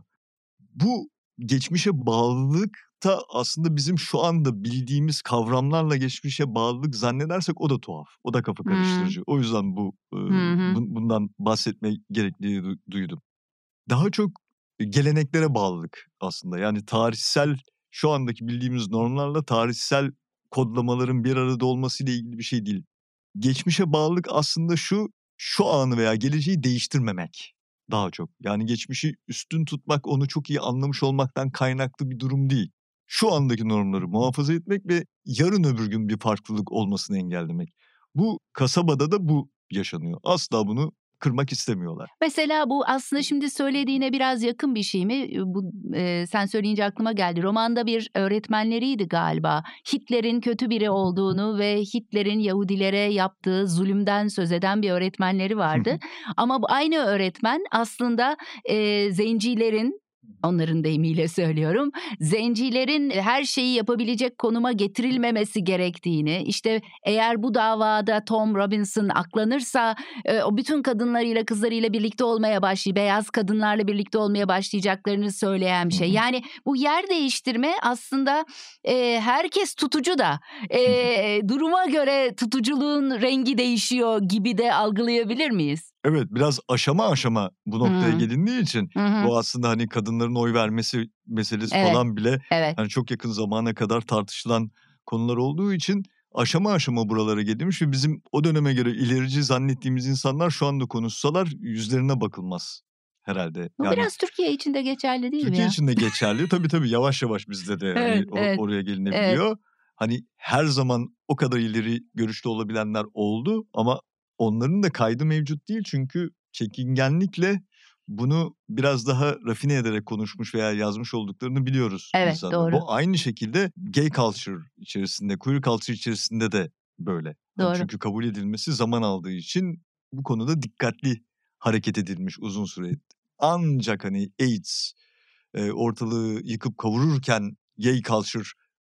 Bu geçmişe bağlılık da aslında bizim şu anda bildiğimiz kavramlarla geçmişe bağlılık zannedersek o da tuhaf. O da kafa Hıı. karıştırıcı. O yüzden bu e, Hı hı. bun- bundan bahsetme gerekliliği du- duydum. Daha çok geleneklere bağlılık aslında. Yani tarihsel, şu andaki bildiğimiz normlarla tarihsel kodlamaların bir arada olmasıyla ilgili bir şey değil. Geçmişe bağlılık aslında şu, şu anı veya geleceği değiştirmemek daha çok. Yani geçmişi üstün tutmak, onu çok iyi anlamış olmaktan kaynaklı bir durum değil. Şu andaki normları muhafaza etmek ve yarın öbür gün bir farklılık olmasını engellemek. Bu kasabada da bu yaşanıyor. Asla bunu kırmak istemiyorlar. Mesela bu aslında şimdi söylediğine biraz yakın bir şey mi? Eee, bu, eee, sen söyleyince aklıma geldi. Romanda bir öğretmenleriydi galiba. Hitler'in kötü biri olduğunu ve Hitler'in Yahudilere yaptığı zulümden söz eden bir öğretmenleri vardı. Ama bu aynı öğretmen aslında, eee, zencilerin, onların deyimiyle söylüyorum, zencilerin her şeyi yapabilecek konuma getirilmemesi gerektiğini, işte eğer bu davada Tom Robinson aklanırsa Eee, o bütün kadınlarıyla, kızlarıyla birlikte olmaya başlay beyaz kadınlarla birlikte olmaya başlayacaklarını söyleyen bir Hı şey. hı. Yani bu yer değiştirme aslında, eee, herkes tutucu da, Hı hı. eee, duruma göre tutuculuğun rengi değişiyor gibi de algılayabilir miyiz? Evet, biraz aşama aşama bu noktaya Hıı. gelindiği için Hı hı. bu aslında hani kadınların oy vermesi meselesi Evet, falan bile evet. hani çok yakın zamana kadar tartışılan konular olduğu için aşama aşama buralara gelinmiş ve bizim o döneme göre ilerici zannettiğimiz insanlar şu anda konuşsalar yüzlerine bakılmaz herhalde. Bu Yani biraz Türkiye için de geçerli değil mi Türkiye ya? için de geçerli. Tabii tabii yavaş yavaş bizde de hani Evet, o- evet, oraya evet. gelinebiliyor. Hani her zaman o kadar ileri görüşlü olabilenler oldu ama onların da kaydı mevcut değil, çünkü çekingenlikle bunu biraz daha rafine ederek konuşmuş veya yazmış olduklarını biliyoruz Evet, insanlar. doğru, Bu aynı şekilde gay culture içerisinde, queer culture içerisinde de böyle. Hani doğru. çünkü kabul edilmesi zaman aldığı için bu konuda dikkatli hareket edilmiş uzun süre. Ancak hani AIDS e, ortalığı yıkıp kavururken gay culture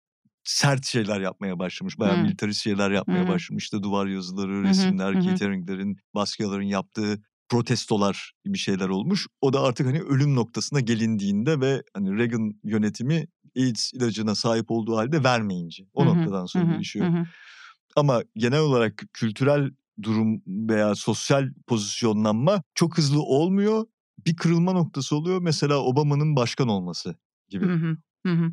sert şeyler yapmaya başlamış. Bayağı Hıı. militarist şeyler Hı yapmaya hı. başlamış. İşte duvar yazıları, Hı hı. resimler, Hı Keith hı. Haring'lerin, Basquiat'ların yaptığı protestolar gibi şeyler olmuş. O da artık hani ölüm noktasına gelindiğinde ve hani Reagan yönetimi AIDS ilacına sahip olduğu halde vermeyince o Hı hı. noktadan Hı sonra hı. Hı değişiyor. hı. Ama genel olarak kültürel durum veya sosyal pozisyonlanma çok hızlı olmuyor. Bir kırılma noktası oluyor. Mesela Obama'nın başkan olması Hı gibi. hı. Hı hı.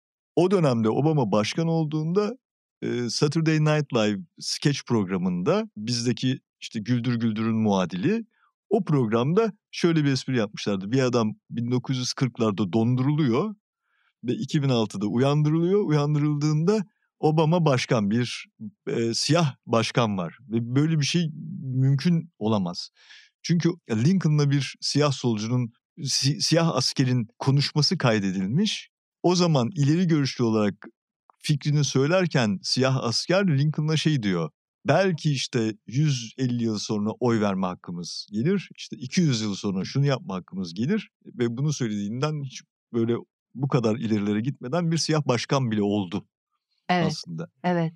O dönemde Obama başkan olduğunda e, Saturday Night Live sketch programında, bizdeki işte Güldür Güldür'ün muadili, o programda şöyle bir espri yapmışlardı. Bir adam bin dokuz yüz kırklarda donduruluyor ve iki bin altıda uyandırılıyor. Uyandırıldığında Obama başkan, bir e, siyah başkan var ve böyle bir şey mümkün olamaz. Çünkü Lincoln'la bir siyah solcunun, si- siyah askerin konuşması kaydedilmiş. O zaman ileri görüşlü olarak fikrini söylerken siyah asker Lincoln'a şey diyor. Belki işte yüz elli yıl sonra oy verme hakkımız gelir. İşte iki yüz yıl sonra şunu yapma hakkımız gelir. Ve bunu söylediğinden hiç böyle bu kadar ilerilere gitmeden bir siyah başkan bile oldu Evet, aslında. evet.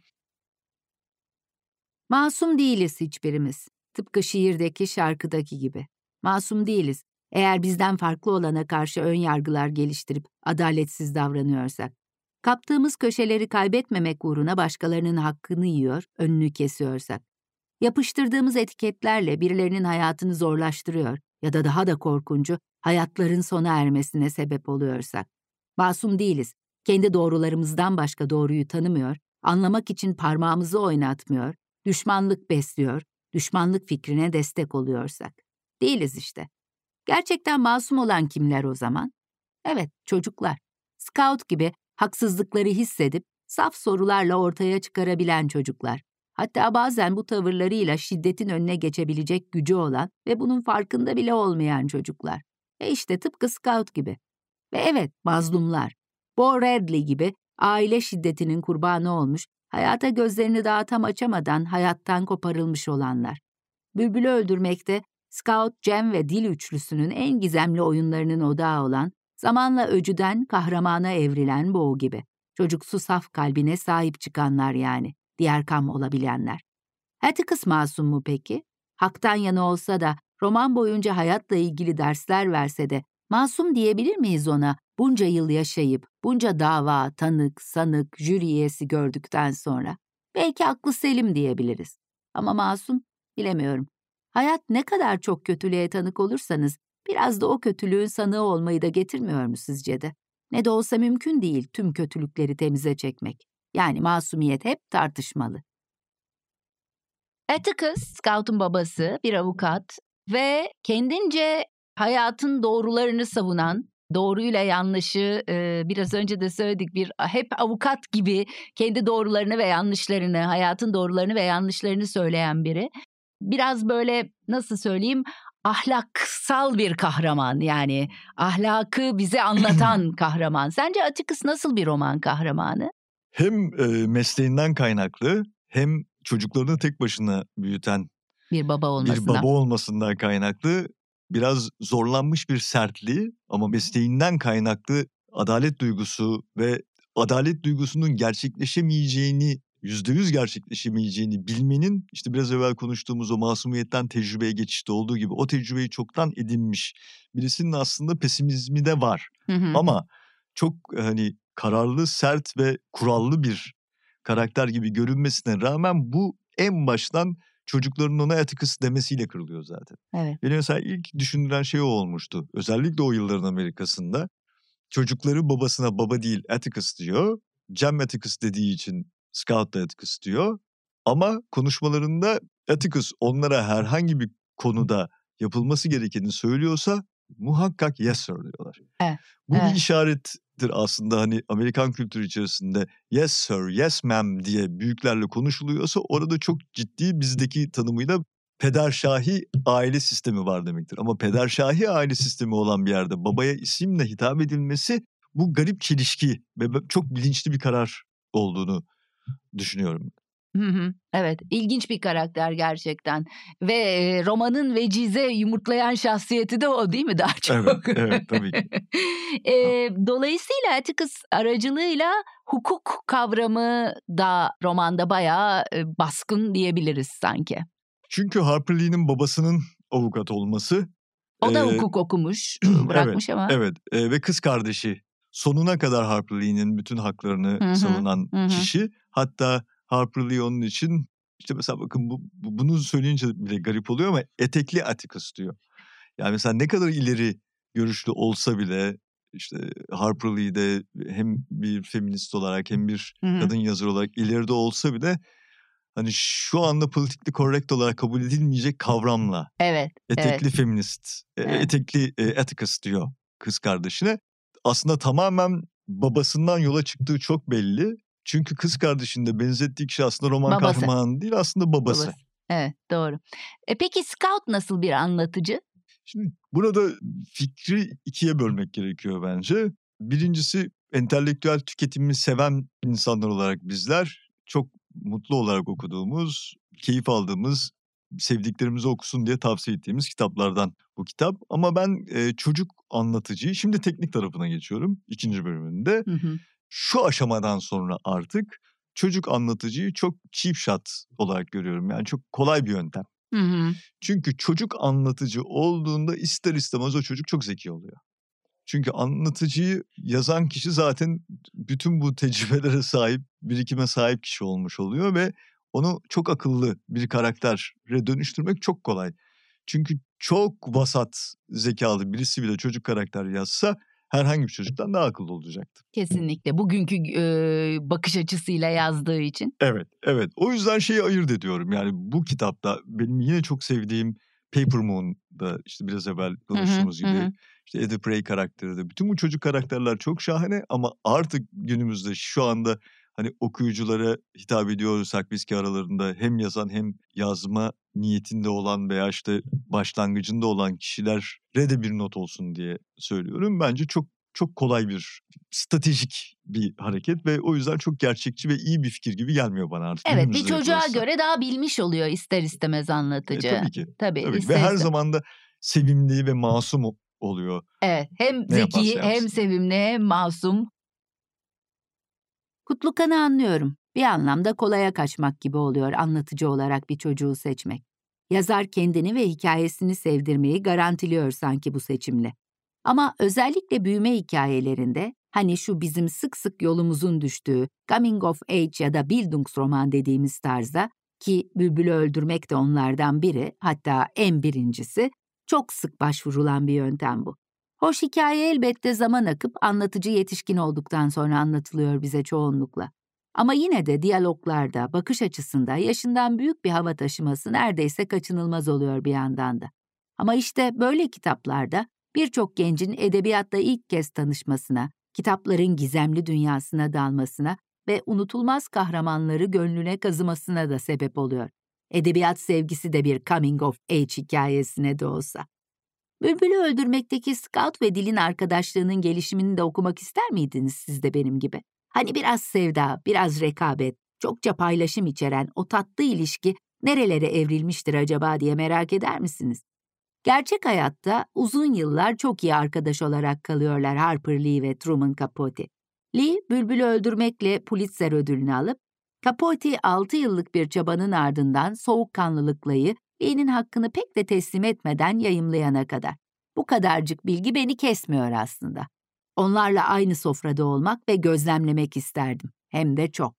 Masum değiliz hiçbirimiz. Tıpkı şiirdeki, şarkıdaki gibi. Masum değiliz. Eğer bizden farklı olana karşı ön yargılar geliştirip adaletsiz davranıyorsak. Kaptığımız köşeleri kaybetmemek uğruna başkalarının hakkını yiyor, önünü kesiyorsak. Yapıştırdığımız etiketlerle birilerinin hayatını zorlaştırıyor ya da daha da korkuncu, hayatların sona ermesine sebep oluyorsak. Masum değiliz. Kendi doğrularımızdan başka doğruyu tanımıyor, anlamak için parmağımızı oynatmıyor, düşmanlık besliyor, düşmanlık fikrine destek oluyorsak. Değiliz işte. Gerçekten masum olan kimler o zaman? Evet, çocuklar. Scout gibi haksızlıkları hissedip saf sorularla ortaya çıkarabilen çocuklar. Hatta bazen bu tavırlarıyla şiddetin önüne geçebilecek gücü olan ve bunun farkında bile olmayan çocuklar. E işte tıpkı Scout gibi. Ve evet, mazlumlar. Bo Radley gibi aile şiddetinin kurbanı olmuş, hayata gözlerini daha tam açamadan hayattan koparılmış olanlar. Bülbül'ü öldürmekte Scout, Cem ve Dil üçlüsünün en gizemli oyunlarının odağı olan, zamanla öcüden kahramana evrilen Bo gibi. Çocuksu saf kalbine sahip çıkanlar yani, diğer kam olabilenler. Atticus masum mu peki? Haktan yana olsa da, roman boyunca hayatla ilgili dersler verse de, masum diyebilir miyiz ona bunca yıl yaşayıp, bunca dava, tanık, sanık, jüri üyesi gördükten sonra? Belki aklı selim diyebiliriz. Ama masum? Bilemiyorum. Hayat ne kadar çok kötülüğe tanık olursanız, biraz da o kötülüğün sanığı olmayı da getirmiyor mu sizce de? Ne de olsa mümkün değil tüm kötülükleri temize çekmek. Yani masumiyet hep tartışmalı. Atticus, Scout'un babası, bir avukat ve kendince hayatın doğrularını savunan, doğruyla yanlışı e, biraz önce de söyledik, bir hep avukat gibi kendi doğrularını ve yanlışlarını, hayatın doğrularını ve yanlışlarını söyleyen biri. Biraz böyle nasıl söyleyeyim, ahlaksal bir kahraman, yani ahlakı bize anlatan kahraman. Sence Atticus nasıl bir roman kahramanı? Hem e, mesleğinden kaynaklı hem çocuklarını tek başına büyüten Bir baba olmasından. bir baba olmasından kaynaklı biraz zorlanmış bir sertliği ama mesleğinden kaynaklı adalet duygusu ve adalet duygusunun gerçekleşemeyeceğini, yüzde yüz gerçekleşemeyeceğini bilmenin, işte biraz evvel konuştuğumuz o masumiyetten tecrübeye geçişte olduğu gibi o tecrübeyi çoktan edinmiş birisinin aslında pesimizmi de var. Hı hı. Ama çok hani kararlı, sert ve kurallı bir karakter gibi görünmesine rağmen bu en baştan çocukların ona Atticus demesiyle kırılıyor zaten. Evet. Beni mesela ilk düşündüren şey o olmuştu. Özellikle o yılların Amerika'sında çocukları babasına baba değil Atticus diyor. Cem Atticus dediği için Scout da Atticus diyor. Ama konuşmalarında Atticus onlara herhangi bir konuda yapılması gerekeni söylüyorsa muhakkak yes sir diyorlar. Evet. Bu Evet. bir işarettir aslında, hani Amerikan kültürü içerisinde yes sir, yes ma'am diye büyüklerle konuşuluyorsa orada çok ciddi bizdeki tanımıyla pederşahi aile sistemi var demektir. Ama pederşahi aile sistemi olan bir yerde babaya isimle hitap edilmesi bu garip çelişki ve çok bilinçli bir karar olduğunu düşünüyorum. Hı hı. Evet, ilginç bir karakter gerçekten ve e, romanın vecize yumurtlayan şahsiyeti de o değil mi daha çok? Evet, evet tabii ki. e, dolayısıyla Atticus aracılığıyla hukuk kavramı da romanda bayağı e, baskın diyebiliriz sanki. Çünkü Harper Lee'nin babasının avukat olması. O da e, hukuk okumuş, bırakmış evet, ama. Evet, e, ve kız kardeşi sonuna kadar Harper Lee'nin bütün haklarını Hı hı, savunan hı hı. kişi. Hatta Harper Lee onun için işte mesela bakın bu, bu- bunu söyleyince bile garip oluyor ama etekli Atticus diyor. Yani mesela ne kadar ileri görüşlü olsa bile işte Harper Lee de hem bir feminist olarak hem bir Hı hı. kadın yazar olarak ileride olsa bile hani şu anda politically correct olarak kabul edilmeyecek kavramla Evet, etekli evet. feminist, e, Evet. etekli e, Atticus diyor kız kardeşine. Aslında tamamen babasından yola çıktığı çok belli. Çünkü kız kardeşini de benzettiği kişi aslında roman Babası. kahramanı değil, aslında babası. Babası. Evet, doğru. E, peki Scout nasıl bir anlatıcı? Şimdi burada fikri ikiye bölmek gerekiyor bence. Birincisi entelektüel tüketimi seven insanlar olarak bizler çok mutlu olarak okuduğumuz, keyif aldığımız, sevdiklerimizi okusun diye tavsiye ettiğimiz kitaplardan bu kitap. Ama ben e, çocuk anlatıcıyı, şimdi teknik tarafına geçiyorum ikinci bölümünde. Hı hı. Şu aşamadan sonra artık çocuk anlatıcıyı çok cheap shot olarak görüyorum. Yani çok kolay bir yöntem. Hı hı. Çünkü çocuk anlatıcı olduğunda ister istemez o çocuk çok zeki oluyor. Çünkü anlatıcıyı yazan kişi zaten bütün bu tecrübelere sahip, birikime sahip kişi olmuş oluyor ve onu çok akıllı bir karaktere dönüştürmek çok kolay. Çünkü çok vasat zekalı birisi bile çocuk karakter yazsa herhangi bir çocuktan daha akıllı olacaktı. Kesinlikle. Bugünkü e, bakış açısıyla yazdığı için. Evet, evet. O yüzden şeyi ayırt ediyorum. Yani bu kitapta benim yine çok sevdiğim Paper Moon'da işte biraz evvel konuştuğumuz Hı hı, gibi hı. işte Eddie Prey karakteri de bütün bu çocuk karakterler çok şahane ama artık günümüzde şu anda hani okuyuculara hitap ediyorsak biz ki aralarında hem yazan hem yazma niyetinde olan veya işte başlangıcında olan kişilere de bir not olsun diye söylüyorum. Bence çok çok kolay bir stratejik bir hareket ve o yüzden çok gerçekçi ve iyi bir fikir gibi gelmiyor bana artık. Evet, bir Günümüzde çocuğa yapılırsa. göre daha bilmiş oluyor ister istemez E, anlatıcı. tabii ki. Tabii, Tabii ki. Ve ister her istemez. zaman da sevimli ve masum o- oluyor. Evet, hem Ne yaparsa zeki, hem yapsın. sevimli, hem masum. Kutlukan'ı anlıyorum. Bir anlamda kolaya kaçmak gibi oluyor anlatıcı olarak bir çocuğu seçmek. Yazar kendini ve hikayesini sevdirmeyi garantiliyor sanki bu seçimle. Ama özellikle büyüme hikayelerinde, hani şu bizim sık sık yolumuzun düştüğü coming of age ya da Bildungsroman dediğimiz tarzda, ki Bülbül'ü öldürmek de onlardan biri, hatta en birincisi, çok sık başvurulan bir yöntem bu. Hoş hikaye elbette zaman akıp anlatıcı yetişkin olduktan sonra anlatılıyor bize çoğunlukla. Ama yine de diyaloglarda, bakış açısında yaşından büyük bir hava taşıması neredeyse kaçınılmaz oluyor bir yandan da. Ama işte böyle kitaplarda birçok gencin edebiyatla ilk kez tanışmasına, kitapların gizemli dünyasına dalmasına ve unutulmaz kahramanları gönlüne kazımasına da sebep oluyor. Edebiyat sevgisi de bir coming of age hikayesine de olsa. Bülbül'ü öldürmekteki Scout ve Dil'in arkadaşlığının gelişimini de okumak ister miydiniz siz de benim gibi? Hani biraz sevda, biraz rekabet, çokça paylaşım içeren o tatlı ilişki nerelere evrilmiştir acaba diye merak eder misiniz? Gerçek hayatta uzun yıllar çok iyi arkadaş olarak kalıyorlar Harper Lee ve Truman Capote. Lee, Bülbül'ü öldürmekle Pulitzer ödülünü alıp, Capote altı yıllık bir çabanın ardından soğukkanlılıklayı Lee'nin hakkını pek de teslim etmeden yayımlayana kadar. Bu kadarcık bilgi beni kesmiyor aslında. Onlarla aynı sofrada olmak ve gözlemlemek isterdim. Hem de çok.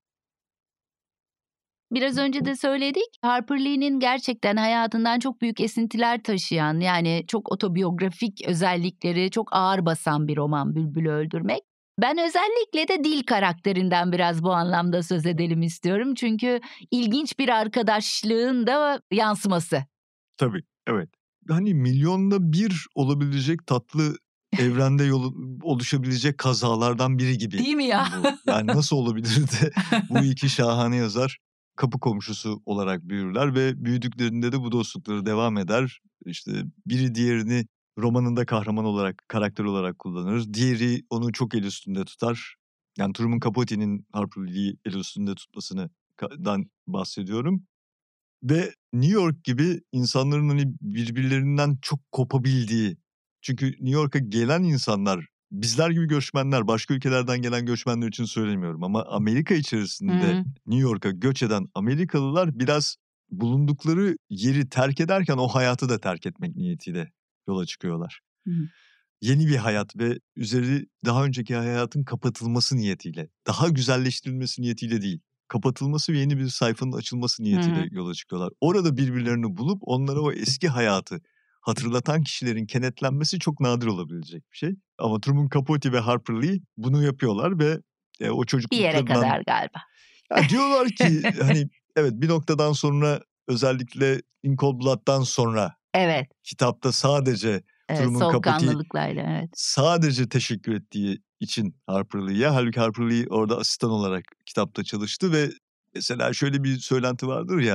Biraz önce de söyledik, Harper Lee'nin gerçekten hayatından çok büyük esintiler taşıyan, yani çok otobiyografik özellikleri çok ağır basan bir roman Bülbül'ü öldürmek. Ben özellikle de Dil karakterinden biraz bu anlamda söz edelim istiyorum. Çünkü ilginç bir arkadaşlığın da yansıması. Tabii, evet. Hani milyonda bir olabilecek tatlı evrende yolu, oluşabilecek kazalardan biri gibi. Değil mi ya? Bu. Yani nasıl olabilir de bu iki şahane yazar kapı komşusu olarak büyürler ve büyüdüklerinde de bu dostlukları devam eder. İşte biri diğerini romanında kahraman olarak, karakter olarak kullanır. Diğeri onu çok el üstünde tutar. Yani Truman Capote'nin Harper Lee'yi el üstünde tutmasından bahsediyorum. Ve New York gibi insanların hani birbirlerinden çok kopabildiği, çünkü New York'a gelen insanlar, bizler gibi göçmenler, başka ülkelerden gelen göçmenler için söylemiyorum ama Amerika içerisinde Hı. New York'a göç eden Amerikalılar biraz bulundukları yeri terk ederken o hayatı da terk etmek niyetiyle yola çıkıyorlar. Hı hı. Yeni bir hayat ve üzeri daha önceki hayatın kapatılması niyetiyle, daha güzelleştirilmesi niyetiyle değil, kapatılması ve yeni bir sayfanın açılması niyetiyle Hı hı. yola çıkıyorlar. Orada birbirlerini bulup onlara o eski hayatı hatırlatan kişilerin kenetlenmesi çok nadir olabilecek bir şey. Ama Truman Capote ve Harper Lee bunu yapıyorlar ve e, o Bir yere çocukluklarından... kadar galiba. Ya diyorlar ki hani evet bir noktadan sonra, özellikle In Cold Blood'dan sonra Evet. kitapta sadece Evet, Truman Capote soğukkanlılıklayla, evet. sadece teşekkür ettiği için Harper Lee'ye, halbuki Harper Lee orada asistan olarak kitapta çalıştı ve mesela şöyle bir söylenti vardır ya,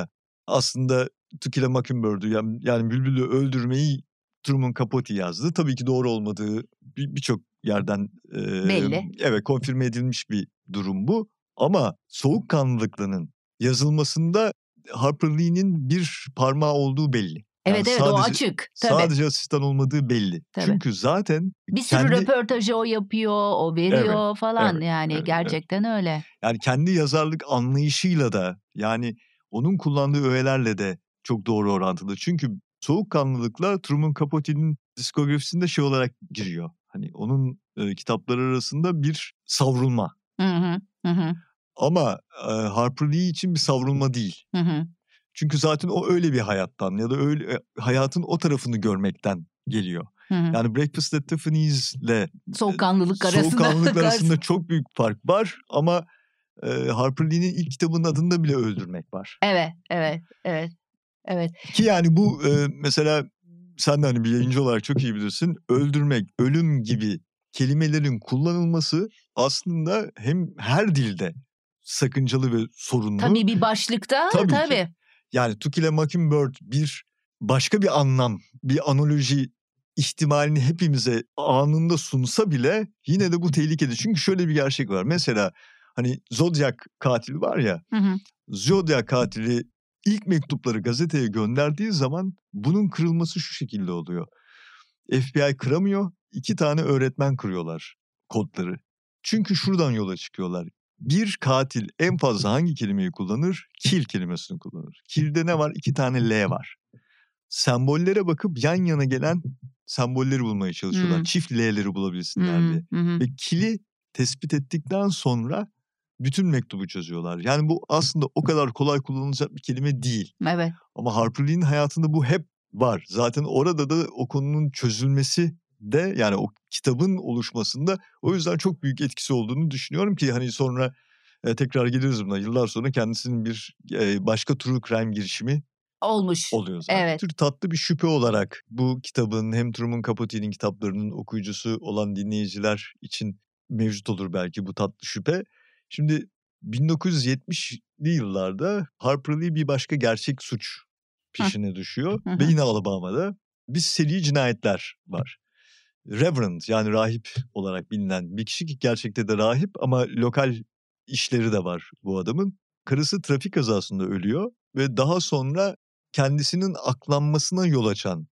aslında To Kill a Mockingbird'ü yani, yani Bülbül'ü öldürmeyi Truman Capote yazdı. Tabii ki doğru olmadığı bir birçok yerden e, Belli. evet konfirme edilmiş bir durum bu. Ama soğukkanlılıklının yazılmasında Harper Lee'nin bir parmağı olduğu belli. Yani Evet evet o sadece açık. Tabii. sadece asistan olmadığı belli. Tabii. Çünkü zaten Bir sürü kendi röportajı o yapıyor, o evet, veriyor falan evet, yani evet, evet. gerçekten öyle. Yani kendi yazarlık anlayışıyla da yani onun kullandığı öğelerle de çok doğru orantılı. Çünkü soğukkanlılıkla Truman Capote'nin diskografisinde şey olarak giriyor. Hani onun e, kitapları arasında bir savrulma. Hı hı. Hı hı. Ama e, Harper Lee için bir savrulma değil. Hı hı. Çünkü zaten o öyle bir hayattan ya da öyle e, hayatın o tarafını görmekten geliyor. Hı hı. Yani Breakfast at Tiffany's'le Soğukkanlılık arasında. soğukkanlılık arasında çok büyük fark var ama e, Harper Lee'nin ilk kitabının adında bile öldürmek var. Evet, evet, evet, evet. Ki yani bu e, mesela sen de hani bir yayıncı olarak çok iyi bilirsin. Öldürmek, ölüm gibi kelimelerin kullanılması aslında hem her dilde sakıncalı ve sorunlu. Tabii bir başlıkta tabii, tabii. ki. Yani To Kill a Mockingbird bir başka bir anlam, bir analoji ihtimalini hepimize anında sunsa bile yine de bu tehlikeli. Çünkü şöyle bir gerçek var. Mesela hani Zodiac katili var ya. Hı hı. Zodiac katili ilk mektupları gazeteye gönderdiği zaman bunun kırılması şu şekilde oluyor. F B I kıramıyor, iki tane öğretmen kırıyorlar kodları. Çünkü şuradan yola çıkıyorlar. Bir katil en fazla hangi kelimeyi kullanır? Kill kelimesini kullanır. Kill'de ne var? İki tane L var. Sembollere bakıp yan yana gelen sembolleri bulmaya çalışıyorlar. Hmm. Çift L'leri bulabilsinler Hmm, diye. hı hı. Ve kill'i tespit ettikten sonra bütün mektubu çözüyorlar. Yani bu aslında o kadar kolay kullanılacak bir kelime değil. Evet. Ama Harper Lee'nin hayatında bu hep var. Zaten orada da o konunun çözülmesi de yani o kitabın oluşmasında o yüzden çok büyük etkisi olduğunu düşünüyorum ki hani sonra e, tekrar geliriz buna. Yıllar sonra kendisinin bir e, başka true crime girişimi Olmuş. oluyor zaten. Evet. Tür tatlı bir şüphe olarak bu kitabın hem Truman Capote'nin kitaplarının okuyucusu olan dinleyiciler için mevcut olur belki bu tatlı şüphe. Şimdi bin dokuz yüz yetmişli yıllarda Harper Lee bir başka gerçek suç peşine düşüyor Hı hı. ve yine Alabama'da bir seri cinayetler var. Reverend yani rahip olarak bilinen bir kişi ki gerçekte de rahip ama lokal işleri de var bu adamın. Karısı trafik kazasında ölüyor ve daha sonra kendisinin aklanmasına yol açan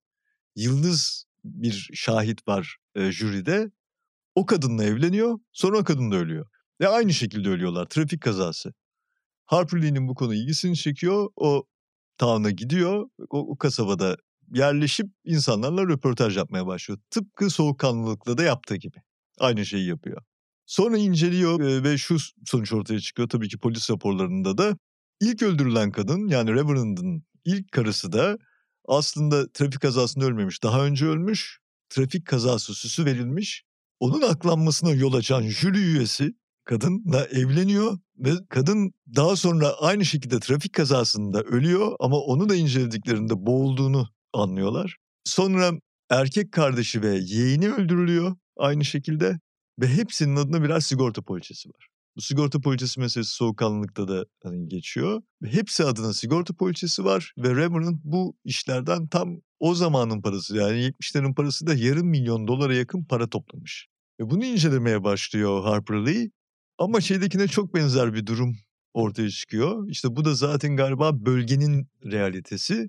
yıldız bir şahit var e, jüride. O kadınla evleniyor, sonra o kadın da ölüyor. Ve aynı şekilde ölüyorlar, trafik kazası. Harper Lee'nin bu konu ilgisini çekiyor, o town'a gidiyor, o, o kasabada yerleşip insanlarla röportaj yapmaya başlıyor. Tıpkı soğukkanlılıkla da yaptığı gibi. Aynı şeyi yapıyor. Sonra inceliyor e, ve şu sonuç ortaya çıkıyor. Tabii ki polis raporlarında da ilk öldürülen kadın yani Reverend'ın ilk karısı da aslında trafik kazasında ölmemiş. Daha önce ölmüş, trafik kazası süsü verilmiş. Onun aklanmasına yol açan jüri üyesi kadınla evleniyor ve kadın daha sonra aynı şekilde trafik kazasında ölüyor ama onu da incelediklerinde boğulduğunu anlıyorlar. Sonra erkek kardeşi ve yeğeni öldürülüyor aynı şekilde ve hepsinin adına birer sigorta poliçesi var. Bu sigorta poliçesi meselesi soğukkanlılıkta da hani geçiyor. Ve hepsi adına sigorta poliçesi var ve Reverend bu işlerden tam o zamanın parası yani yetmişlerin parası da yarım milyon dolara yakın para toplamış. Ve bunu incelemeye başlıyor Harper Lee. Ama şeydekine çok benzer bir durum ortaya çıkıyor. İşte bu da zaten galiba bölgenin realitesi.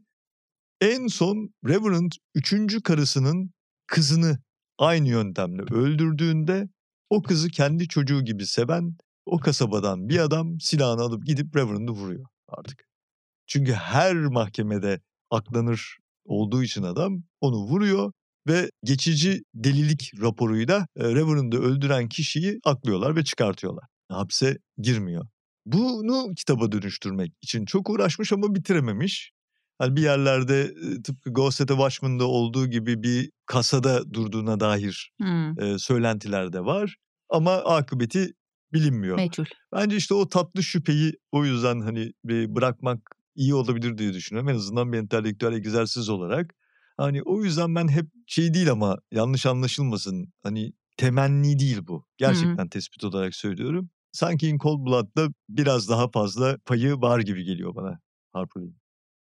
En son Reverend üçüncü karısının kızını aynı yöntemle öldürdüğünde o kızı kendi çocuğu gibi seven o kasabadan bir adam silahını alıp gidip Reverend'ı vuruyor artık. Çünkü her mahkemede aklanır olduğu için adam onu vuruyor ve geçici delilik raporuyla e, Reverend'ı öldüren kişiyi aklıyorlar ve çıkartıyorlar. Hapse girmiyor. Bunu kitaba dönüştürmek için çok uğraşmış ama bitirememiş. Hani bir yerlerde e, tıpkı Ghost at the Watchman'da olduğu gibi bir kasada durduğuna dair Hmm. e, söylentiler de var. Ama akıbeti bilinmiyor. Meçhul. Bence işte o tatlı şüpheyi o yüzden hani bir bırakmak iyi olabilir diye düşünüyorum. En azından bir entelektüel egzersiz olarak. Hani o yüzden ben hep şey değil ama yanlış anlaşılmasın. Hani temenni değil bu. Gerçekten tespit olarak söylüyorum. Sanki In Cold Blood'da biraz daha fazla payı var gibi geliyor bana Harper Lee'nin.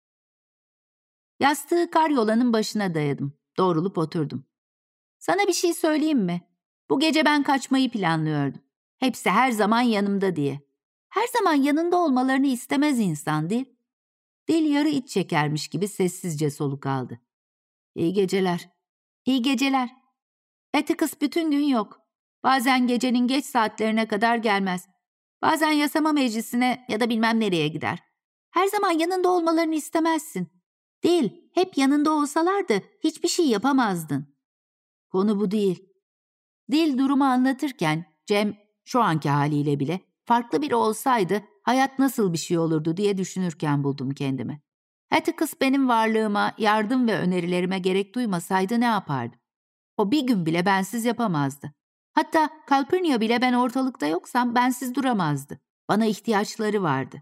Yastığı karyolanın başına dayadım. Doğrulup oturdum. Sana bir şey söyleyeyim mi? Bu gece ben kaçmayı planlıyordum. Hepsi her zaman yanımda diye. Her zaman yanında olmalarını istemez insan değil. Dil yarı iç çekermiş gibi sessizce soluk aldı. İyi geceler. İyi geceler. Atticus bütün gün yok. Bazen gecenin geç saatlerine kadar gelmez. Bazen yasama meclisine ya da bilmem nereye gider. Her zaman yanında olmalarını istemezsin. Değil, hep yanında olsalardı hiçbir şey yapamazdın. Konu bu değil. Dil durumu anlatırken Cem şu anki haliyle bile farklı biri olsaydı hayat nasıl bir şey olurdu diye düşünürken buldum kendimi. Atticus benim varlığıma, yardım ve önerilerime gerek duymasaydı ne yapardı? O bir gün bile bensiz yapamazdı. Hatta Calpurnia bile ben ortalıkta yoksam bensiz duramazdı. Bana ihtiyaçları vardı.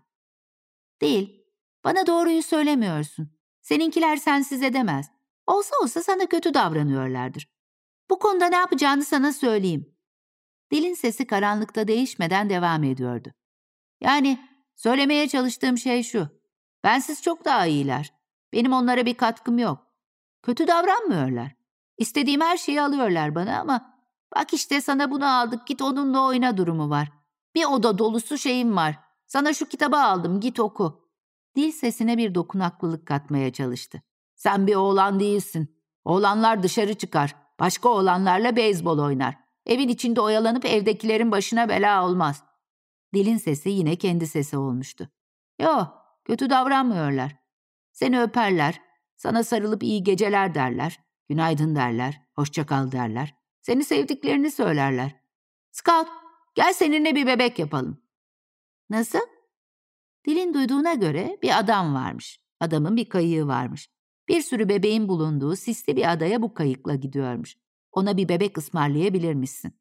Değil, bana doğruyu söylemiyorsun. Seninkiler sensiz edemez. Olsa olsa sana kötü davranıyorlardır. Bu konuda ne yapacağını sana söyleyeyim. Dilin sesi karanlıkta değişmeden devam ediyordu. Yani söylemeye çalıştığım şey şu. Bensiz çok daha iyiler. Benim onlara bir katkım yok. Kötü davranmıyorlar. İstediğim her şeyi alıyorlar bana ama bak işte sana bunu aldık git onunla oyna durumu var. Bir oda dolusu şeyim var. Sana şu kitabı aldım git oku. Dil sesine bir dokunaklılık katmaya çalıştı. Sen bir oğlan değilsin. Oğlanlar dışarı çıkar. Başka oğlanlarla beyzbol oynar. Evin içinde oyalanıp evdekilerin başına bela olmaz. Dilin sesi yine kendi sesi olmuştu. Yo, kötü davranmıyorlar. Seni öperler, sana sarılıp iyi geceler derler, günaydın derler, hoşça kal derler. Seni sevdiklerini söylerler. Scout, gel seninle bir bebek yapalım. Nasıl? Dilin duyduğuna göre bir adam varmış. Adamın bir kayığı varmış. Bir sürü bebeğin bulunduğu sisli bir adaya bu kayıkla gidiyormuş. Ona bir bebek ısmarlayabilir misin?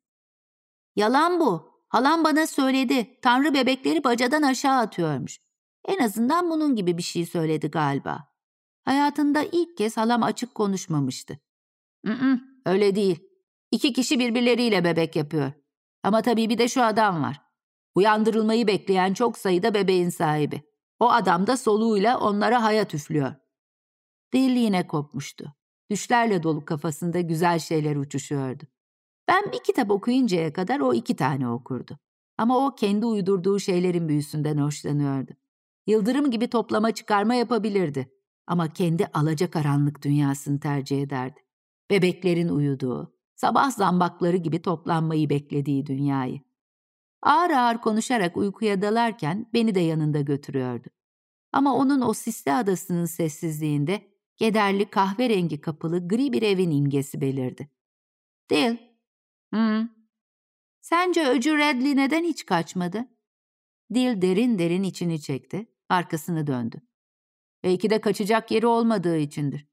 Yalan bu. Halam bana söyledi. Tanrı bebekleri bacadan aşağı atıyormuş. En azından bunun gibi bir şey söyledi galiba. Hayatında ilk kez halam açık konuşmamıştı. "Hı, öyle değil. İki kişi birbirleriyle bebek yapıyor. Ama tabii bir de şu adam var. Uyandırılmayı bekleyen çok sayıda bebeğin sahibi. O adam da soluğuyla onlara hayat üflüyor." Dil yine kopmuştu. Düşlerle dolu kafasında güzel şeyler uçuşuyordu. Ben bir kitap okuyuncaya kadar o iki tane okurdu. Ama o kendi uydurduğu şeylerin büyüsünden hoşlanıyordu. Yıldırım gibi toplama çıkarma yapabilirdi. Ama kendi alacakaranlık dünyasını tercih ederdi. Bebeklerin uyuduğu, sabah zambakları gibi toplanmayı beklediği dünyayı. Ağır ağır konuşarak uykuya dalarken beni de yanında götürüyordu. Ama onun o sisli adasının sessizliğinde kederli kahverengi kapılı gri bir evin imgesi belirdi. Dil, hı. Sence öcü Radley neden hiç kaçmadı? Dil derin derin içini çekti, arkasını döndü. Belki de kaçacak yeri olmadığı içindir.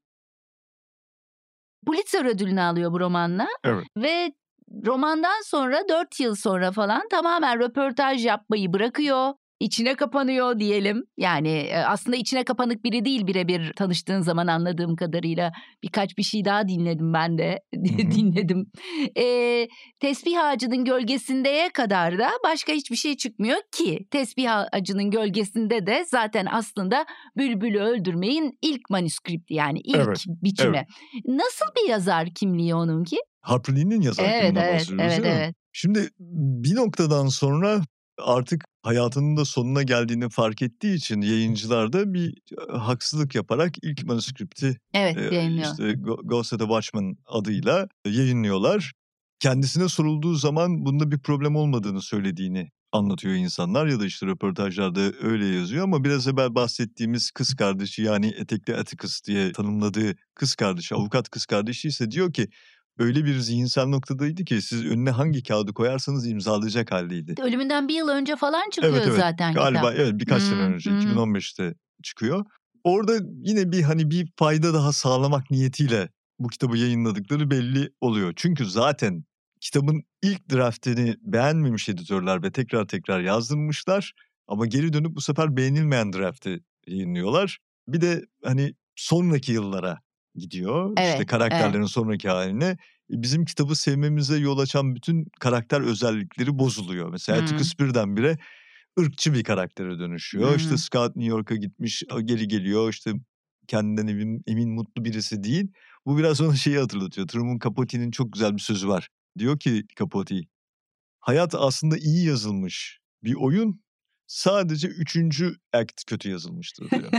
Pulitzer ödülünü alıyor bu romanla. Evet. Ve romandan sonra dört yıl sonra falan tamamen röportaj yapmayı bırakıyor. İçine kapanıyor diyelim. Yani aslında içine kapanık biri değil birebir tanıştığın zaman anladığım kadarıyla. Birkaç bir şey daha dinledim ben de. dinledim. E, tesbih ağacının gölgesindeye kadar da başka hiçbir şey çıkmıyor ki. Tesbih ağacının gölgesinde de zaten aslında Bülbül'ü Öldürmeyin ilk manuskripti yani ilk Evet, biçimi. evet. Nasıl bir yazar kimliği onunki? Harper Lee'nin yazar Evet, kimliğinden evet, bahsediyoruz evet, değil mi? evet. Şimdi bir noktadan sonra artık hayatının da sonuna geldiğini fark ettiği için yayıncılar da bir e, haksızlık yaparak ilk manuskripti Evet, e, yayınlıyor. işte Go- Ghost of the Watchman adıyla yayınlıyorlar. Kendisine sorulduğu zaman bunda bir problem olmadığını söylediğini anlatıyor insanlar ya da işte röportajlarda öyle yazıyor ama biraz evvel bahsettiğimiz kız kardeşi yani etekli Atticus diye tanımladığı kız kardeşi, avukat kız kardeşi ise diyor ki öyle bir zihinsel noktadaydı ki siz önüne hangi kağıdı koyarsanız imzalayacak haldeydi. Ölümünden bir yıl önce falan çıkıyor Evet evet zaten galiba kitap. evet birkaç sene Hmm, önce hmm. iki bin on beşte çıkıyor. Orada yine bir hani bir fayda daha sağlamak niyetiyle bu kitabı yayınladıkları belli oluyor. Çünkü zaten kitabın ilk draftini beğenmemiş editörler ve tekrar tekrar yazdırmışlar. Ama geri dönüp bu sefer beğenilmeyen draft'i yayınlıyorlar. Bir de hani sonraki yıllara gidiyor. Evet, İşte karakterlerin sonraki haline. E, Bizim kitabı sevmemize yol açan bütün karakter özellikleri bozuluyor. Mesela Hmm. Atticus birdenbire ırkçı bir karaktere dönüşüyor. Hmm. İşte Scott New York'a gitmiş, geri geliyor. İşte kendinden emin, emin mutlu birisi değil. Bu biraz ona şeyi hatırlatıyor. Truman Capote'nin çok güzel bir sözü var. Diyor ki Capote, hayat aslında iyi yazılmış bir oyun. Sadece üçüncü act kötü yazılmıştır diyor.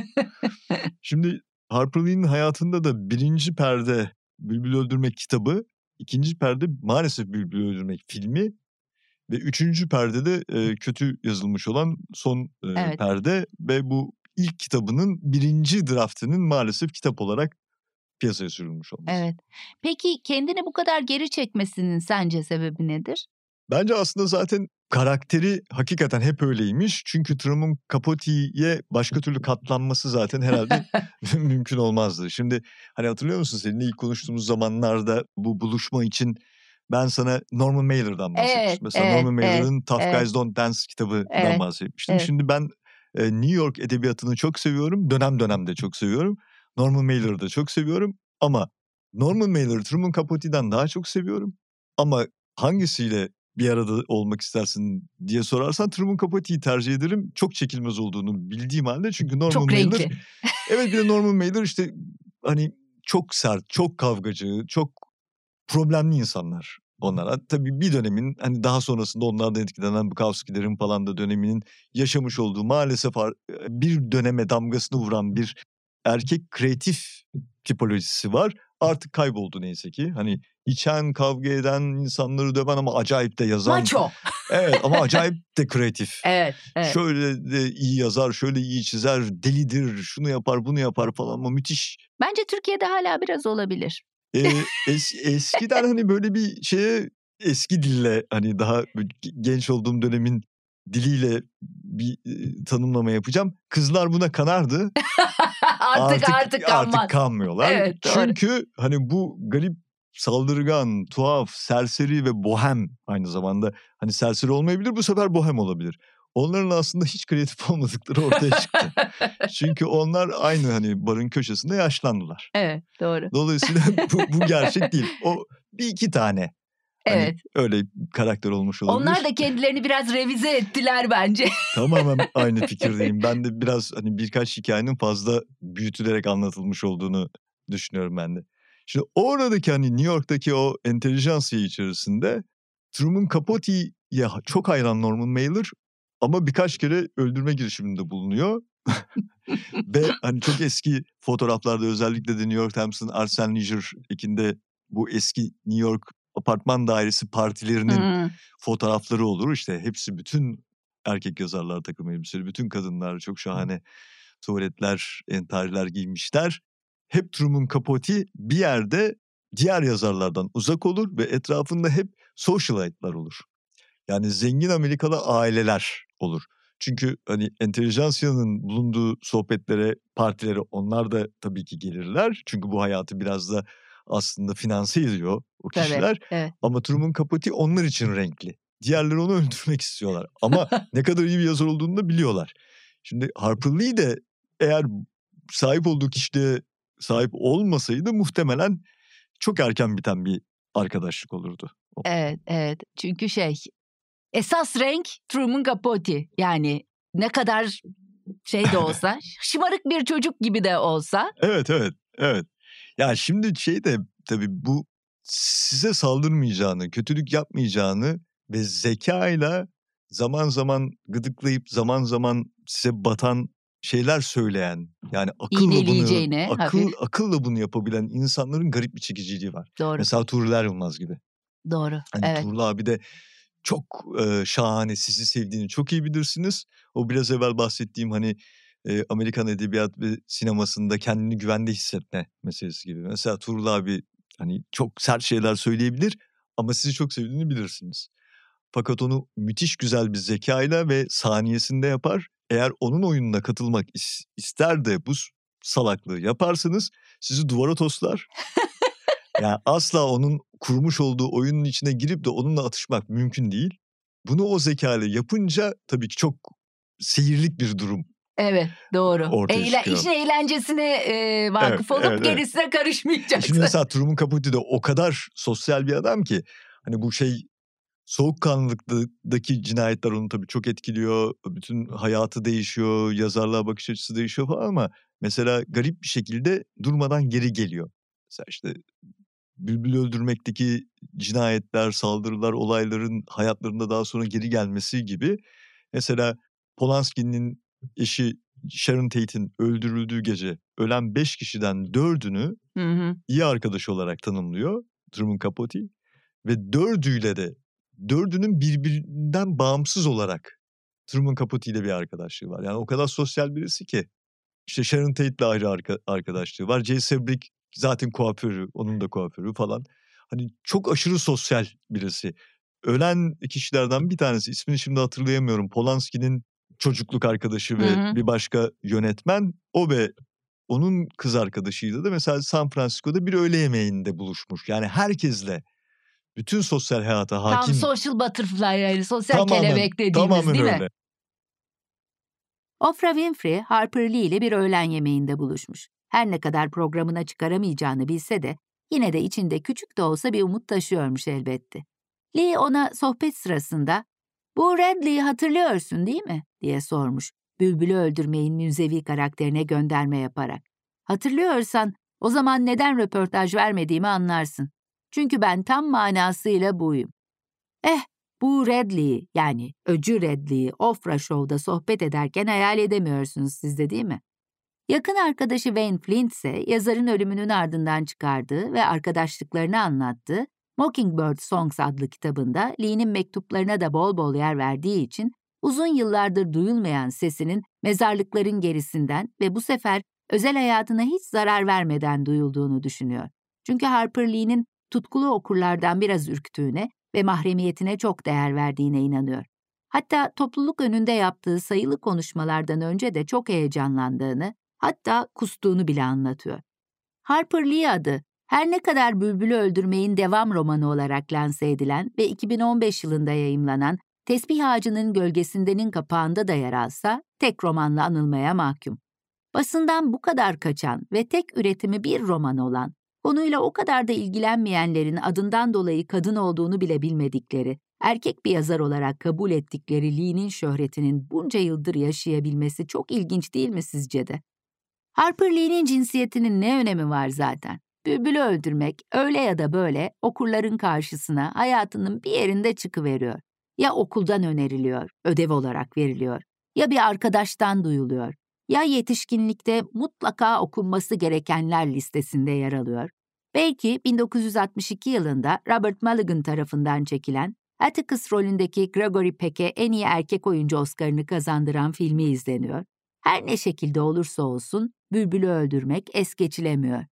Şimdi Harper Lee'nin hayatında da birinci perde Bülbül Öldürmek kitabı, ikinci perde maalesef Bülbül Öldürmek filmi ve üçüncü perdede e, kötü yazılmış olan son e, Evet. perde ve bu ilk kitabının birinci draftının maalesef kitap olarak piyasaya sürülmüş olması. Evet. Peki kendini bu kadar geri çekmesinin sence sebebi nedir? Bence aslında zaten karakteri hakikaten hep öyleymiş. Çünkü Truman Capote'ye başka türlü katlanması zaten herhalde mümkün olmazdı. Şimdi hani hatırlıyor musun seninle ilk konuştuğumuz zamanlarda bu buluşma için ben sana Norman Mailer'dan bahsetmiştim. Evet, Mesela evet, Norman Mailer'ın evet, Tough evet. Guys Don't Dance kitabından Evet, bahsetmiştim. evet. Şimdi ben e, New York edebiyatını çok seviyorum. Dönem dönem de çok seviyorum. Norman Mailer'ı da çok seviyorum. Ama Norman Mailer'ı Truman Capote'den daha çok seviyorum. Ama hangisiyle bir arada olmak istersin diye sorarsan Truman Capote'yi tercih ederim. Çok çekilmez olduğunu bildiğim halde. Çünkü Norman Çok Mailer... renkli. Evet, bir de Norman Mailer işte hani çok sert, çok kavgacı, çok problemli insanlar onlar. Tabii bir dönemin hani daha sonrasında onlardan etkilenen Bukowski'lerin falan da döneminin yaşamış olduğu maalesef bir döneme damgasını vuran bir erkek kreatif tipolojisi var. Artık kayboldu neyse ki. Hani içen, kavga eden, insanları döven ama acayip de yazan. Macho. Evet ama acayip de kreatif. Evet, evet. Şöyle de iyi yazar, şöyle iyi çizer, delidir, şunu yapar, bunu yapar falan ama müthiş. Bence Türkiye'de hala biraz olabilir. Ee, es, eskiden hani böyle bir şeye eski dille hani daha genç olduğum dönemin diliyle bir e, tanımlama yapacağım. Kızlar buna kanardı. artık artık artık kanmaz. artık kanmıyorlar. Evet, doğru. Çünkü hani bu garip, saldırgan, tuhaf, serseri ve bohem aynı zamanda hani serseri olmayabilir, bu sefer bohem olabilir. Onların aslında hiç kreatif olmadıkları ortaya çıktı. Çünkü onlar aynı hani barın köşesinde yaşlandılar. Evet, doğru. Dolayısıyla bu, bu gerçek değil. O bir iki tane. Hani Evet. öyle karakter olmuş olabilir. Onlar da kendilerini biraz revize ettiler bence. Tamamen aynı fikirdeyim. Ben de biraz hani birkaç hikayenin fazla büyütülerek anlatılmış olduğunu düşünüyorum ben de. Şimdi oradaki hani New York'taki o entelijansiya içerisinde Truman Capote'ye çok hayran Norman Mailer ama birkaç kere öldürme girişiminde bulunuyor. Ve hani çok eski fotoğraflarda özellikle de New York Times'ın Arts and Leisure ekinde bu eski New York apartman dairesi partilerinin Hmm. fotoğrafları olur. İşte hepsi bütün erkek yazarlar takım elbiseli, bütün kadınlar çok şahane tuvaletler, entariler giymişler. Hep Truman Capote bir yerde diğer yazarlardan uzak olur ve etrafında hep socialite'lar olur. Yani zengin Amerikalı aileler olur. Çünkü hani entelijansiyanın bulunduğu sohbetlere, partilere onlar da tabii ki gelirler. Çünkü bu hayatı biraz da aslında finanse ediyor o kişiler. Evet, evet. Ama Truman Capote onlar için renkli. Diğerleri onu öldürmek istiyorlar. Ama ne kadar iyi bir yazar olduğunu da biliyorlar. Şimdi Harper Lee de eğer sahip olduğu kişiliğe sahip olmasaydı muhtemelen çok erken biten bir arkadaşlık olurdu. Evet, evet. Çünkü şey, esas renk Truman Capote. Yani ne kadar şey de olsa, şımarık bir çocuk gibi de olsa. Evet, evet, evet. Ya şimdi şey de tabii bu size saldırmayacağını, kötülük yapmayacağını ve zekayla zaman zaman gıdıklayıp zaman zaman size batan şeyler söyleyen, yani akılla bunu İğneleyeceğine akıl hafif. akılla bunu yapabilen insanların garip bir çekiciliği var. Doğru, Mesela Tuğrul Yılmaz gibi. doğru. Hani Evet. Tuğrul abi de çok e, şahane, sizi sevdiğini çok iyi bilirsiniz. O biraz evvel bahsettiğim hani e, Amerikan edebiyat ve sinemasında kendini güvende hissetme meselesi gibi. Mesela Tuğrul abi hani çok sert şeyler söyleyebilir ama sizi çok sevdiğini bilirsiniz. Fakat onu müthiş güzel bir zekayla ve saniyesinde yapar. Eğer onun oyununa katılmak is- ister de bu salaklığı yaparsınız, sizi duvara toslar. Yani asla onun kurmuş olduğu oyunun içine girip de onunla atışmak mümkün değil. Bunu o zekayla yapınca tabii ki çok seyirlik bir durum Evet, doğru. ortaya Eğlen, çıkıyor. işin eğlencesine e, vakıf Evet, olup evet, evet. gerisine karışmayacaksın. Şimdi mesela Truman Capote de o kadar sosyal bir adam ki hani bu şey soğukkanlılıktaki cinayetler onu tabii çok etkiliyor. Bütün hayatı değişiyor, yazarlığa bakış açısı değişiyor falan ama mesela garip bir şekilde durmadan geri geliyor. Mesela işte Bülbül Öldürmek'teki cinayetler, saldırılar, olayların hayatlarında daha sonra geri gelmesi gibi. Mesela Polanski'nin eşi Sharon Tate'in öldürüldüğü gece ölen beş kişiden dördünü Hı hı. iyi arkadaş olarak tanımlıyor Truman Capote. Ve dördüyle de dördünün birbirinden bağımsız olarak Truman Capote ile bir arkadaşlığı var. Yani o kadar sosyal birisi ki. İşte Sharon Tate'le ayrı arka, arkadaşlığı var. Jay Sebring zaten kuaförü, onun da kuaförü falan. Hani çok aşırı sosyal birisi. Ölen kişilerden bir tanesi, ismini şimdi hatırlayamıyorum. Polanski'nin çocukluk arkadaşı ve Hı hı. bir başka yönetmen. O ve onun kız arkadaşıydı da mesela San Francisco'da bir öğle yemeğinde buluşmuş. Yani herkesle, bütün sosyal hayata Tam hakim. social butterfly, yani sosyal Tamamen, kelebek dediğimiz tamamen değil mi? öyle. Oprah Winfrey, Harper Lee ile bir öğlen yemeğinde buluşmuş. Her ne kadar programına çıkaramayacağını bilse de yine de içinde küçük de olsa bir umut taşıyormuş elbette. Lee ona sohbet sırasında "Bu Radley'i hatırlıyorsun değil mi?" diye sormuş. Bülbül'ü öldürmeyin münzevi karakterine gönderme yaparak. "Hatırlıyorsan o zaman neden röportaj vermediğimi anlarsın. Çünkü ben tam manasıyla buyum." Eh, bu Radley'i, yani öcü Radley'i Oprah Show'da sohbet ederken hayal edemiyorsunuz siz de değil mi? Yakın arkadaşı Wayne Flint ise yazarın ölümünün ardından çıkardığı ve arkadaşlıklarını anlattığı Mockingbird Songs adlı kitabında Lee'nin mektuplarına da bol bol yer verdiği için uzun yıllardır duyulmayan sesinin mezarlıkların gerisinden ve bu sefer özel hayatına hiç zarar vermeden duyulduğunu düşünüyor. Çünkü Harper Lee'nin tutkulu okurlardan biraz ürktüğüne ve mahremiyetine çok değer verdiğine inanıyor. Hatta topluluk önünde yaptığı sayılı konuşmalardan önce de çok heyecanlandığını, hatta kustuğunu bile anlatıyor. Harper Lee adı, her ne kadar Bülbül'ü Öldürmeyin devam romanı olarak lanse edilen ve iki bin on beş yılında yayımlanan Tesbih Ağacı'nın Gölgesinden'in kapağında da yer alsa, tek romanla anılmaya mahkum. Basından bu kadar kaçan ve tek üretimi bir roman olan, konuyla o kadar da ilgilenmeyenlerin adından dolayı kadın olduğunu bile bilmedikleri, erkek bir yazar olarak kabul ettikleri Lee'nin şöhretinin bunca yıldır yaşayabilmesi çok ilginç değil mi sizce de? Harper Lee'nin cinsiyetinin ne önemi var zaten? Bülbül'ü öldürmek öyle ya da böyle okurların karşısına hayatının bir yerinde çıkıveriyor. Ya okuldan öneriliyor, ödev olarak veriliyor, ya bir arkadaştan duyuluyor, ya yetişkinlikte mutlaka okunması gerekenler listesinde yer alıyor. Belki bin dokuz yüz altmış iki yılında Robert Mulligan tarafından çekilen Atticus rolündeki Gregory Peck'e en iyi erkek oyuncu Oscar'ını kazandıran filmi izleniyor. Her ne şekilde olursa olsun Bülbül'ü öldürmek es geçilemiyor.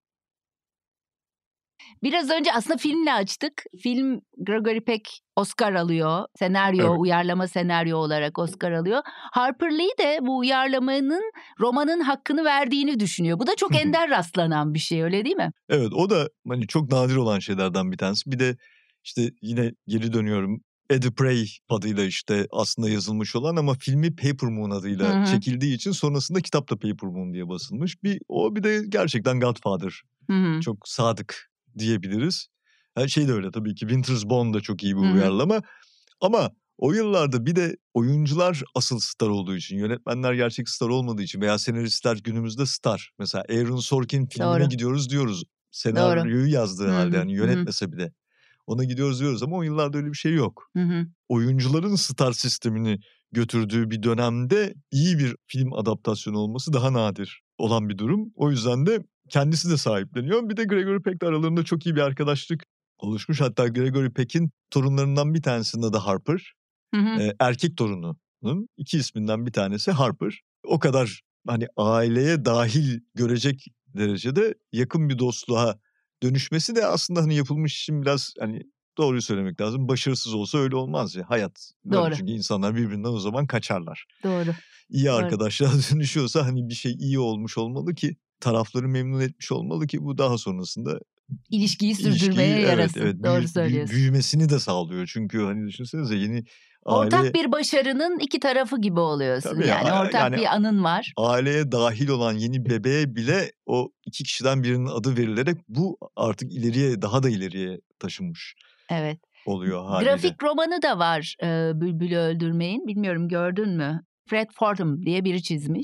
Biraz önce aslında filmle açtık. Film Gregory Peck Oscar alıyor. Senaryo, Evet. uyarlama senaryo olarak Oscar alıyor. Harper Lee de bu uyarlamanın romanın hakkını verdiğini düşünüyor. Bu da çok ender rastlanan bir şey, öyle değil mi? Evet, o da hani çok nadir olan şeylerden bir tanesi. Bir de işte yine geri dönüyorum. Eddie Prey adıyla işte aslında yazılmış olan ama filmi Paper Moon adıyla Hı hı. çekildiği için sonrasında kitap da Paper Moon diye basılmış. Bir o bir de gerçekten Godfather. Hı hı. Çok sadık diyebiliriz. Her şey de öyle tabii ki. Winter's Bone da çok iyi bir Hı hı. uyarlama. Ama o yıllarda bir de oyuncular asıl star olduğu için, yönetmenler gerçek star olmadığı için veya senaristler günümüzde star. Mesela Aaron Sorkin filmine Doğru. gidiyoruz diyoruz. Senaryoyu yazdığı Hı halde hı. yani Hı hı. yönetmese bile. Ona gidiyoruz diyoruz ama o yıllarda öyle bir şey yok. Hı hı. Oyuncuların star sistemini götürdüğü bir dönemde iyi bir film adaptasyonu olması daha nadir olan bir durum. O yüzden de kendisi de sahipleniyor. Bir de Gregory Peck'le aralarında çok iyi bir arkadaşlık oluşmuş. Hatta Gregory Peck'in torunlarından bir tanesinin adı Harper. Hı hı. Ee, erkek torununun iki isminden bir tanesi Harper. O kadar hani aileye dahil görecek derecede yakın bir dostluğa dönüşmesi de aslında hani yapılmış işin biraz hani doğruyu söylemek lazım. Başarısız olsa öyle olmaz ya. Hayat böyle Doğru. çünkü insanlar birbirinden o zaman kaçarlar. Doğru. İyi Doğru. arkadaşlığa dönüşüyorsa hani bir şey iyi olmuş olmalı ki tarafları memnun etmiş olmalı ki bu daha sonrasında İlişkiyi ilişkiyi sürdürmeye evet yarasın. evet Doğru büyü- büyü- söylüyorsun. büyümesini de sağlıyor. Çünkü hani düşünsenize yeni Ortak aile bir başarının iki tarafı gibi oluyorsun. tabii Yani ya, ortak yani bir anın var. aileye dahil olan yeni bebeğe bile o iki kişiden birinin adı verilerek bu artık ileriye daha da ileriye taşınmış Evet. oluyor haliyle. Grafik romanı da var e, Bülbül'ü Öldürmeyin. Bilmiyorum, gördün mü? Fred Fordham diye biri çizmiş.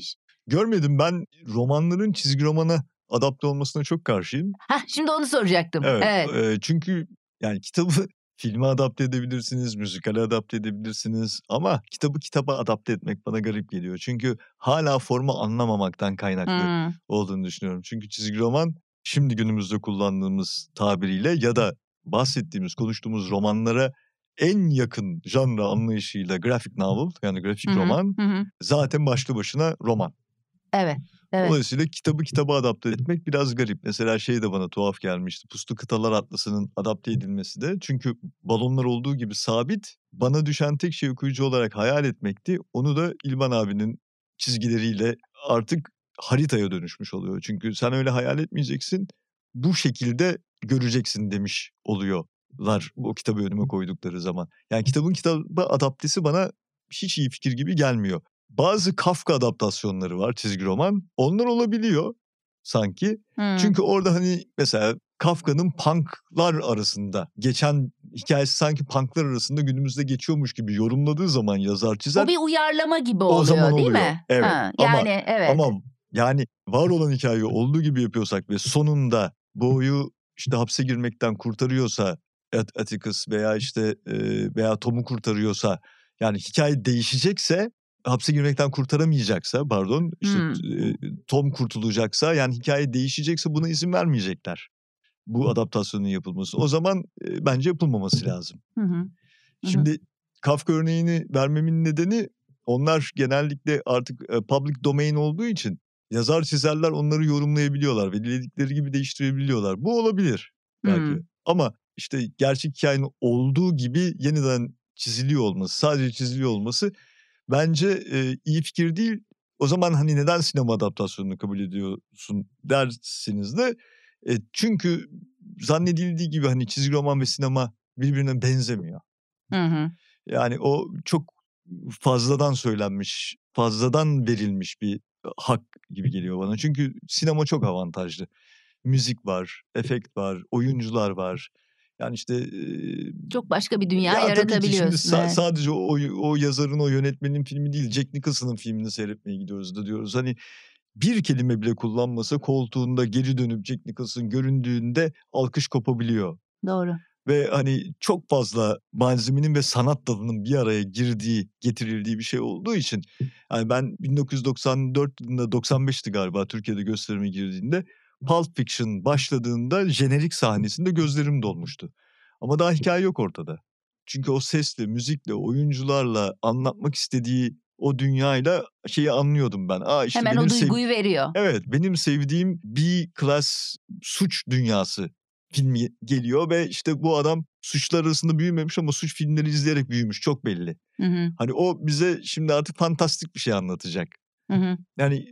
Görmedim. Ben romanların çizgi romana adapte olmasına çok karşıyım. Hah, şimdi onu soracaktım. Evet. Evet. e, çünkü yani kitabı filme adapte edebilirsiniz, müzikale adapte edebilirsiniz ama kitabı kitaba adapte etmek bana garip geliyor. Çünkü hala formu anlamamaktan kaynaklı Hmm. olduğunu düşünüyorum. Çünkü çizgi roman şimdi günümüzde kullandığımız tabiriyle ya da bahsettiğimiz, konuştuğumuz romanlara en yakın janra anlayışıyla graphic novel, yani grafik Hı hı, roman hı hı. zaten başlı başına roman. Evet. Evet. Dolayısıyla kitabı kitaba adapte etmek biraz garip. Mesela şey de bana tuhaf gelmişti. Puslu Kıtalar Atlası'nın adapte edilmesi de. Çünkü balonlar olduğu gibi sabit. Bana düşen tek şey okuyucu olarak hayal etmekti. Onu da İlban abinin çizgileriyle artık haritaya dönüşmüş oluyor. Çünkü sen öyle hayal etmeyeceksin. Bu şekilde göreceksin demiş oluyorlar o kitabı önüme koydukları zaman. Yani kitabın kitaba adaptesi bana hiç iyi fikir gibi gelmiyor. Bazı Kafka adaptasyonları var çizgi roman. Onlar olabiliyor sanki. Hmm. Çünkü orada hani mesela Kafka'nın punklar arasında geçen hikayesi sanki punklar arasında günümüzde geçiyormuş gibi yorumladığı zaman yazar çizer. O bir uyarlama gibi O oluyor zaman değil oluyor. mi? Evet. Ha, Ama yani evet. ama yani var olan hikayeyi olduğu gibi yapıyorsak ve sonunda Bo'yu işte hapse girmekten kurtarıyorsa At- Atticus veya işte e, veya Tom'u kurtarıyorsa, yani hikaye değişecekse, hapse girmekten kurtaramayacaksa pardon işte Hmm. e, Tom kurtulacaksa, yani hikaye değişecekse buna izin vermeyecekler. Bu adaptasyonun yapılması. O zaman e, bence yapılmaması lazım. Hı hı. Hı hı. Şimdi Kafka örneğini vermemin nedeni, onlar genellikle artık e, public domain olduğu için yazar çizerler onları yorumlayabiliyorlar ve diledikleri gibi değiştirebiliyorlar. Bu olabilir belki. Hmm. Ama işte gerçek hikayenin olduğu gibi yeniden çiziliyor olması, sadece çiziliyor olması bence e, iyi fikir değil. O zaman hani neden sinema adaptasyonunu kabul ediyorsun dersiniz de e, çünkü zannedildiği gibi hani çizgi roman ve sinema birbirine benzemiyor. Hı hı. Yani o çok fazladan söylenmiş, fazladan verilmiş bir hak gibi geliyor bana. Çünkü sinema çok avantajlı. Müzik var, efekt var, oyuncular var. Yani işte eee, Çok başka bir dünya ya tabii ki şimdi yaratabiliyorsun. sa- Evet. sadece o o yazarın, o yönetmenin filmi değil, Jack Nicholson'ın filmini seyretmeye gidiyoruz da diyoruz. Hani bir kelime bile kullanmasa koltuğunda geri dönüp Jack Nicholson göründüğünde alkış kopabiliyor. Doğru. Ve hani çok fazla malzemenin ve sanat dalının bir araya girdiği, getirildiği bir şey olduğu için, yani ben bin dokuz yüz doksan dört yılında, doksan beşti galiba Türkiye'de gösterime girdiğinde, Pulp Fiction başladığında jenerik sahnesinde gözlerim dolmuştu. Ama daha hikaye yok ortada. Çünkü o sesle, müzikle, oyuncularla anlatmak istediği o dünyayla şeyi anlıyordum ben. Aa işte Hemen benim o sev- duyguyu veriyor. Evet, benim sevdiğim B-class suç dünyası filmi geliyor ve işte bu adam suçlar arasında büyümemiş ama suç filmleri izleyerek büyümüş, çok belli. Hı hı. Hani o bize şimdi artık fantastik bir şey anlatacak. Hı hı. Yani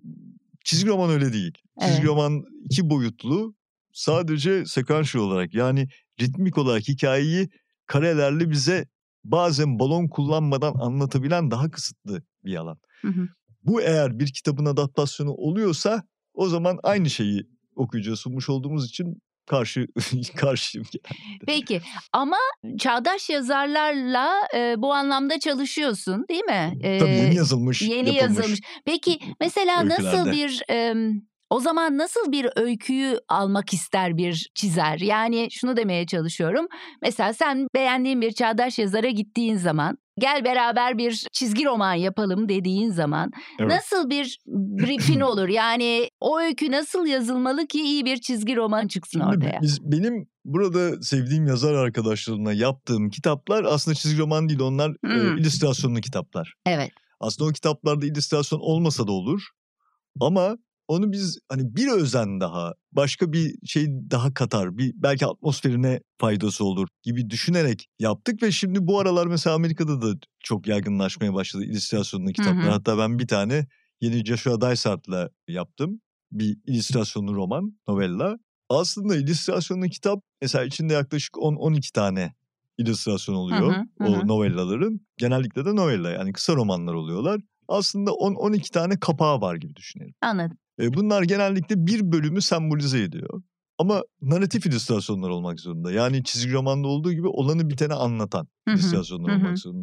çizgi roman öyle değil. Çizgi Evet. roman iki boyutlu, sadece sekansiyel olarak, yani ritmik olarak hikayeyi karelerle bize bazen balon kullanmadan anlatabilen daha kısıtlı bir alan. Hı hı. Bu eğer bir kitabın adaptasyonu oluyorsa, o zaman aynı şeyi okuyucuya sunmuş olduğumuz için karşı karşıyım genelde. Peki ama çağdaş yazarlarla e, bu anlamda çalışıyorsun değil mi? E, Tabii yeni yazılmış, Yeni yapılmış yazılmış. Peki mesela nasıl öykülerde. bir e, o zaman nasıl bir öyküyü almak ister bir çizer? Yani şunu demeye çalışıyorum. Mesela sen beğendiğin bir çağdaş yazara gittiğin zaman, gel beraber bir çizgi roman yapalım dediğin zaman Evet. nasıl bir briefin olur? Yani o öykü nasıl yazılmalı ki iyi bir çizgi roman çıksın Şimdi ortaya? biz, benim burada sevdiğim yazar arkadaşlarımla yaptığım kitaplar aslında çizgi roman değil, onlar e, Hmm. illüstrasyonlu kitaplar. Evet. Aslında o kitaplarda illüstrasyon olmasa da olur ama onu biz hani bir özen daha, başka bir şey daha katar, bir belki atmosferine faydası olur gibi düşünerek yaptık ve şimdi bu aralar mesela Amerika'da da çok yaygınlaşmaya başladı illüstrasyonlu kitaplar. Hı hı. Hatta ben bir tane yeni Joshua Dysart'la yaptım, bir illüstrasyonlu roman, novella. Aslında illüstrasyonlu kitap mesela içinde yaklaşık on on iki tane illüstrasyon oluyor, Hı hı, hı o hı. novellaların. Genellikle de novella, yani kısa romanlar oluyorlar. Aslında on on iki tane kapağı var gibi düşünelim. Anladım. E, bunlar genellikle bir bölümü sembolize ediyor. Ama narratif illüstrasyonlar olmak zorunda. Yani çizgi romanda olduğu gibi olanı biteni anlatan Hı hı, illüstrasyonlar hı hı. olmak zorunda.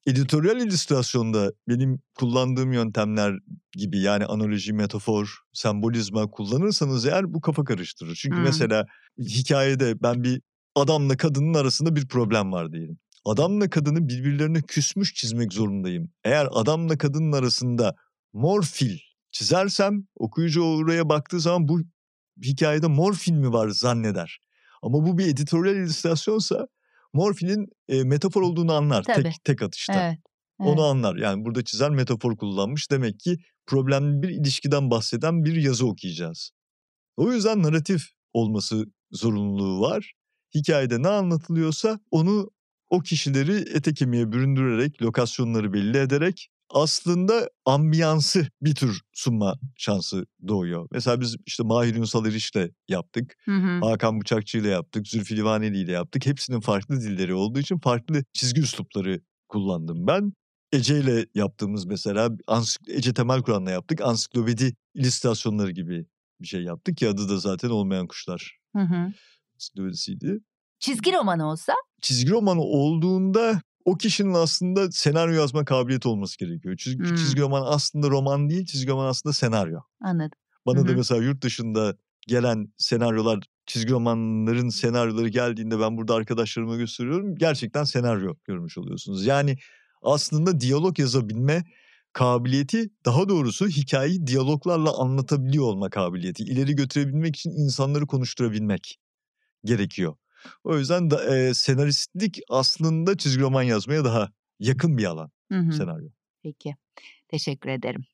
editoryal illüstrasyonda benim kullandığım yöntemler gibi, yani analoji, metafor, sembolizma kullanırsanız eğer bu kafa karıştırır. Çünkü Hmm. mesela hikayede ben bir adamla kadının arasında bir problem var diyelim. Adamla kadını birbirlerine küsmüş çizmek zorundayım. Eğer adamla kadının arasında mor fil çizersem okuyucu oraya baktığı zaman bu hikayede mor fil mi var zanneder. Ama bu bir editoryal illüstrasyonsa mor filin e, metafor olduğunu anlar Tabii. tek tek atışta. Evet. Onu Evet. anlar. Yani burada çizer metafor kullanmış. Demek ki problemli bir ilişkiden bahseden bir yazı okuyacağız. O yüzden narratif olması zorunluluğu var. Hikayede ne anlatılıyorsa onu o kişileri ete kemiğe büründürerek, lokasyonları belli ederek aslında ambiyansı bir tür sunma şansı doğuyor. Mesela biz işte Mahir Ünsal İriş'le yaptık. Hı hı. Hakan Bıçakçı ile yaptık. Zülfü Livaneli ile yaptık. Hepsinin farklı dilleri olduğu için farklı çizgi üslupları kullandım ben. Ece ile yaptığımız mesela Ece Temel Kur'an'la yaptık. Ansiklopedi illüstrasyonları gibi bir şey yaptık ki adı da zaten Olmayan Kuşlar. Hı hı. Ansiklopedisiydi. Çizgi roman olsa? Çizgi romanı olduğunda o kişinin aslında senaryo yazma kabiliyeti olması gerekiyor. Çizgi, Hmm. çizgi roman aslında roman değil, çizgi roman aslında senaryo. Anladım. Bana Hı da hı. mesela yurt dışında gelen senaryolar, çizgi romanların senaryoları geldiğinde ben burada arkadaşlarıma gösteriyorum. Gerçekten senaryo görmüş oluyorsunuz. Yani aslında diyalog yazabilme kabiliyeti, daha doğrusu hikayeyi diyaloglarla anlatabiliyor olma kabiliyeti. İleri götürebilmek için insanları konuşturabilmek gerekiyor. O yüzden da, e, senaristlik aslında çizgi roman yazmaya daha yakın bir alan. Hı hı. Senaryo. Peki. Teşekkür ederim.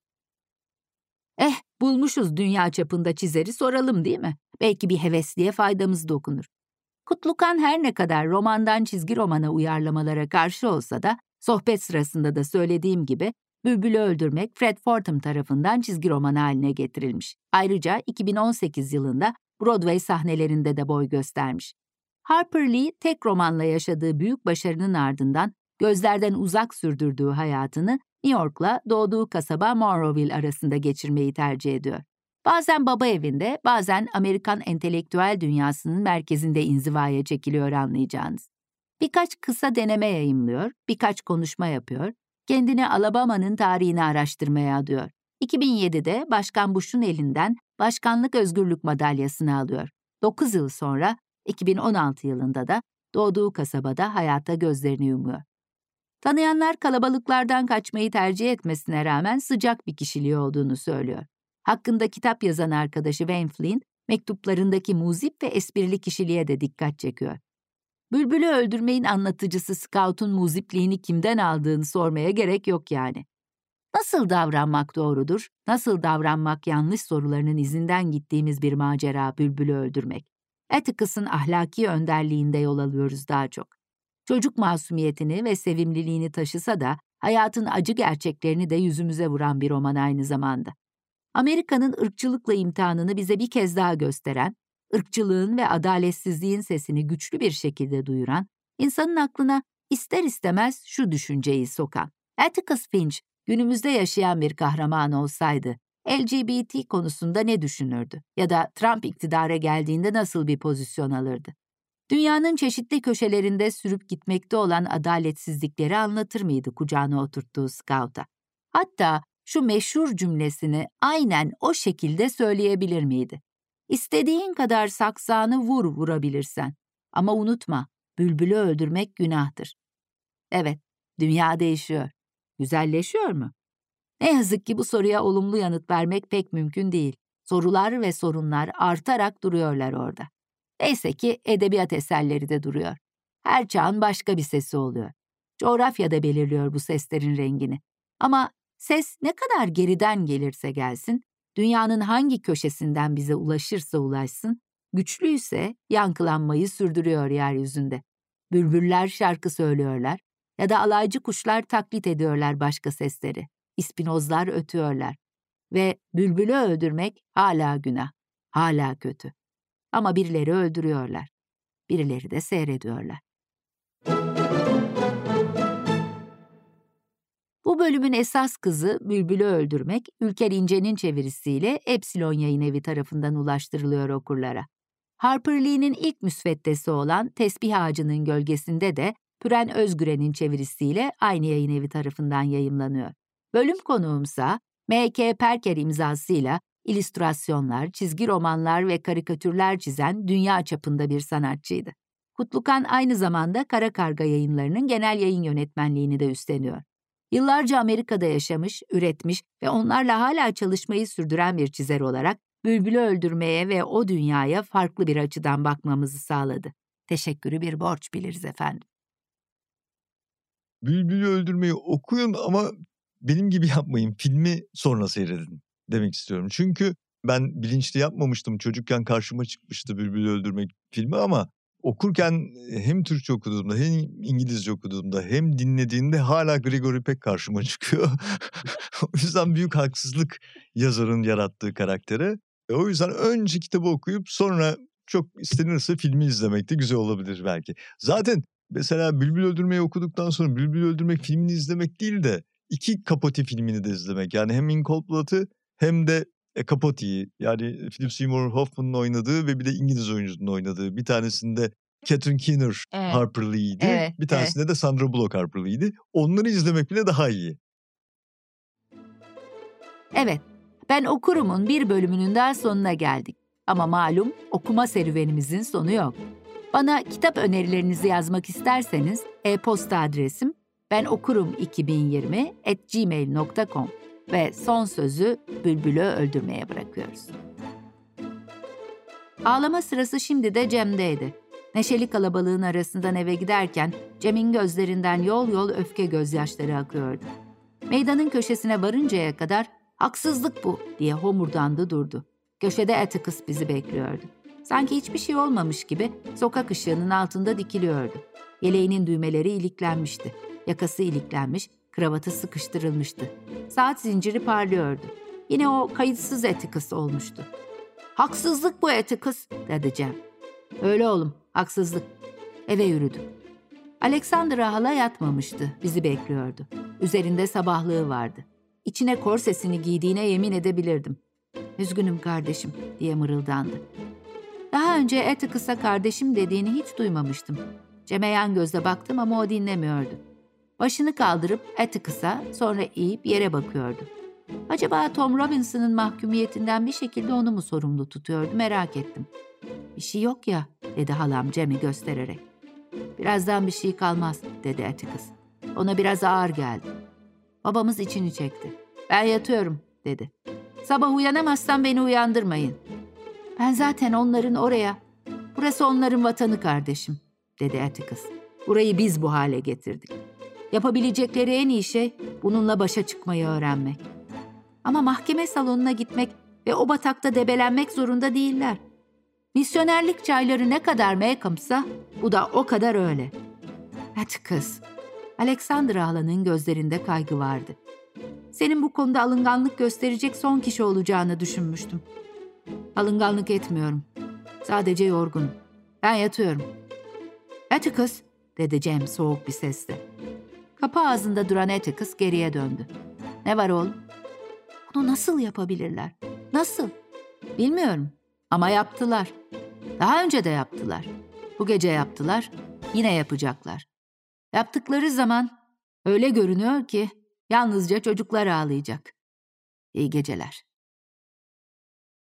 Eh, bulmuşuz dünya çapında çizeri, soralım değil mi? Belki bir hevesliye faydamız dokunur. Kutlukan her ne kadar romandan çizgi romana uyarlamalara karşı olsa da, sohbet sırasında da söylediğim gibi, Bülbül'ü Öldürmek Fred Fortum tarafından çizgi roman haline getirilmiş. Ayrıca iki bin on sekiz yılında Broadway sahnelerinde de boy göstermiş. Harper Lee tek romanla yaşadığı büyük başarının ardından gözlerden uzak sürdürdüğü hayatını New York'la doğduğu kasaba Monroeville arasında geçirmeyi tercih ediyor. Bazen baba evinde, bazen Amerikan entelektüel dünyasının merkezinde inzivaya çekiliyor anlayacağınız. Birkaç kısa deneme yayımlıyor, birkaç konuşma yapıyor, kendini Alabama'nın tarihini araştırmaya adıyor. iki bin yedide Başkan Bush'un elinden Başkanlık Özgürlük Madalyasını alıyor. dokuz yıl sonra, iki bin on altı yılında da doğduğu kasabada hayata gözlerini yumuyor. Tanıyanlar kalabalıklardan kaçmayı tercih etmesine rağmen sıcak bir kişiliği olduğunu söylüyor. Hakkında kitap yazan arkadaşı Wayne Flynn, mektuplarındaki muzip ve esprili kişiliğe de dikkat çekiyor. Bülbül'ü Öldürmeyin anlatıcısı Scout'un muzipliğini kimden aldığını sormaya gerek yok yani. Nasıl davranmak doğrudur, nasıl davranmak yanlış sorularının izinden gittiğimiz bir macera Bülbül'ü Öldürmek. Atticus'ın ahlaki önderliğinde yol alıyoruz daha çok. Çocuk masumiyetini ve sevimliliğini taşısa da hayatın acı gerçeklerini de yüzümüze vuran bir roman aynı zamanda. Amerika'nın ırkçılıkla imtihanını bize bir kez daha gösteren, ırkçılığın ve adaletsizliğin sesini güçlü bir şekilde duyuran, insanın aklına ister istemez şu düşünceyi sokan. Atticus Finch günümüzde yaşayan bir kahraman olsaydı, L G B T konusunda ne düşünürdü? Ya da Trump iktidara geldiğinde nasıl bir pozisyon alırdı? Dünyanın çeşitli köşelerinde sürüp gitmekte olan adaletsizlikleri anlatır mıydı kucağına oturttuğu Scout'a? Hatta şu meşhur cümlesini aynen o şekilde söyleyebilir miydi? İstediğin kadar saksağını vur vurabilirsen. Ama unutma, bülbülü öldürmek günahtır. Evet, dünya değişiyor. Güzelleşiyor mu? Ne yazık ki bu soruya olumlu yanıt vermek pek mümkün değil. Sorular ve sorunlar artarak duruyorlar orada. Neyse ki edebiyat eserleri de duruyor. Her çağın başka bir sesi oluyor. Coğrafya da belirliyor bu seslerin rengini. Ama ses ne kadar geriden gelirse gelsin, dünyanın hangi köşesinden bize ulaşırsa ulaşsın, güçlüyse yankılanmayı sürdürüyor yeryüzünde. Bülbüller şarkı söylüyorlar ya da alaycı kuşlar taklit ediyorlar başka sesleri. İspinozlar ötüyorlar. Ve bülbülü öldürmek hala günah, hala kötü. Ama birileri öldürüyorlar. Birileri de seyrediyorlar. Bu bölümün esas kızı Bülbülü Öldürmek, Ülker İnce'nin çevirisiyle Epsilon Yayınevi tarafından ulaştırılıyor okurlara. Harper Lee'nin ilk müsveddesi olan Tesbih Ağacı'nın Gölgesinde de Püren Özgüren'in çevirisiyle aynı yayın evi tarafından yayımlanıyor. Bölüm konuğumsa M K Perker imzasıyla illüstrasyonlar, çizgi romanlar ve karikatürler çizen dünya çapında bir sanatçıydı. Kutlukan aynı zamanda Kara Karga Yayınları'nın genel yayın yönetmenliğini de üstleniyor. Yıllarca Amerika'da yaşamış, üretmiş ve onlarla hala çalışmayı sürdüren bir çizer olarak Bülbül'ü öldürmeye ve o dünyaya farklı bir açıdan bakmamızı sağladı. Teşekkürü bir borç biliriz efendim. Bülbül'ü öldürmeyi okuyun ama benim gibi yapmayın. Filmi sonra seyredin demek istiyorum. Çünkü ben bilinçli yapmamıştım. Çocukken karşıma çıkmıştı Bülbül'ü öldürmek filmi ama okurken hem Türkçe okuduğumda hem İngilizce okuduğumda hem dinlediğimde hala Gregory Peck karşıma çıkıyor. O yüzden büyük haksızlık yazarın yarattığı karaktere. E o yüzden önce kitabı okuyup sonra çok istenirse filmi izlemek de güzel olabilir belki. Zaten mesela Bülbül Öldürmeyi okuduktan sonra Bülbül Öldürmek filmini izlemek değil de iki Capote filmini de izlemek. Yani hem In Cold Blood'ı hem de e, Capote'yi, yani Philip Seymour Hoffman'ın oynadığı ve bir de İngiliz oyuncunun oynadığı. Bir tanesinde Catherine Keener Evet. Harper Lee'ydi. Evet, Bir tanesinde de Sandra Bullock Harper Lee'ydi. Onları izlemek bile daha iyi. Evet, Ben Okurum'un bir bölümünün daha sonuna geldik. Ama malum okuma serüvenimizin sonu yok. Bana kitap önerilerinizi yazmak isterseniz e-posta adresim benokurum iki bin yirmi at gmail nokta com ve son sözü Bülbül'ü öldürmeye bırakıyoruz. Ağlama sırası şimdi de Cem'deydi. Neşeli kalabalığın arasından eve giderken Cem'in gözlerinden yol yol öfke gözyaşları akıyordu. Meydanın köşesine varıncaya kadar "Haksızlık bu!" diye homurdandı durdu. Köşede Atticus bizi bekliyordu. Sanki hiçbir şey olmamış gibi sokak ışığının altında dikiliyordu. Yeleğinin düğmeleri iliklenmişti. Yakası iliklenmiş, kravatı sıkıştırılmıştı. Saat zinciri parlıyordu. Yine o kayıtsız Atticus olmuştu. "Haksızlık bu Atticus," dedi Cem. "Öyle oğlum, haksızlık." Eve yürüdük. Alexandra hala yatmamıştı, bizi bekliyordu. Üzerinde sabahlığı vardı. İçine korsesini giydiğine yemin edebilirdim. "Üzgünüm kardeşim," diye mırıldandı. Daha önce Atticus'a kardeşim dediğini hiç duymamıştım. Cem'e yan gözle baktım ama o dinlemiyordu. Başını kaldırıp Atticus'a, sonra eğip yere bakıyordu. Acaba Tom Robinson'ın mahkumiyetinden bir şekilde onu mu sorumlu tutuyordu, merak ettim. "Bir şey yok ya," dedi halam Cem'i göstererek. "Birazdan bir şey kalmaz," dedi Atticus. Ona biraz ağır geldi. Babamız içini çekti. "Ben yatıyorum," dedi. "Sabah uyanamazsam beni uyandırmayın." "Ben zaten onların oraya, burası onların vatanı kardeşim," dedi Atticus. "Burayı biz bu hale getirdik. Yapabilecekleri en iyi şey bununla başa çıkmayı öğrenmek. Ama mahkeme salonuna gitmek ve o batakta debelenmek zorunda değiller. Misyonerlik çayları ne kadar Malcolm'sa bu da o kadar öyle." "Atticus," Alexandra halanın gözlerinde kaygı vardı. "Senin bu konuda alınganlık gösterecek son kişi olacağını düşünmüştüm." "Alınganlık etmiyorum. Sadece yorgunum. Ben yatıyorum." "Atticus," dedi Cem soğuk bir sesle. Kapı ağzında duran Atticus geriye döndü. "Ne var oğlum?" "Bunu nasıl yapabilirler? Nasıl?" "Bilmiyorum ama yaptılar. Daha önce de yaptılar. Bu gece yaptılar, yine yapacaklar. Yaptıkları zaman öyle görünüyor ki yalnızca çocuklar ağlayacak. İyi geceler."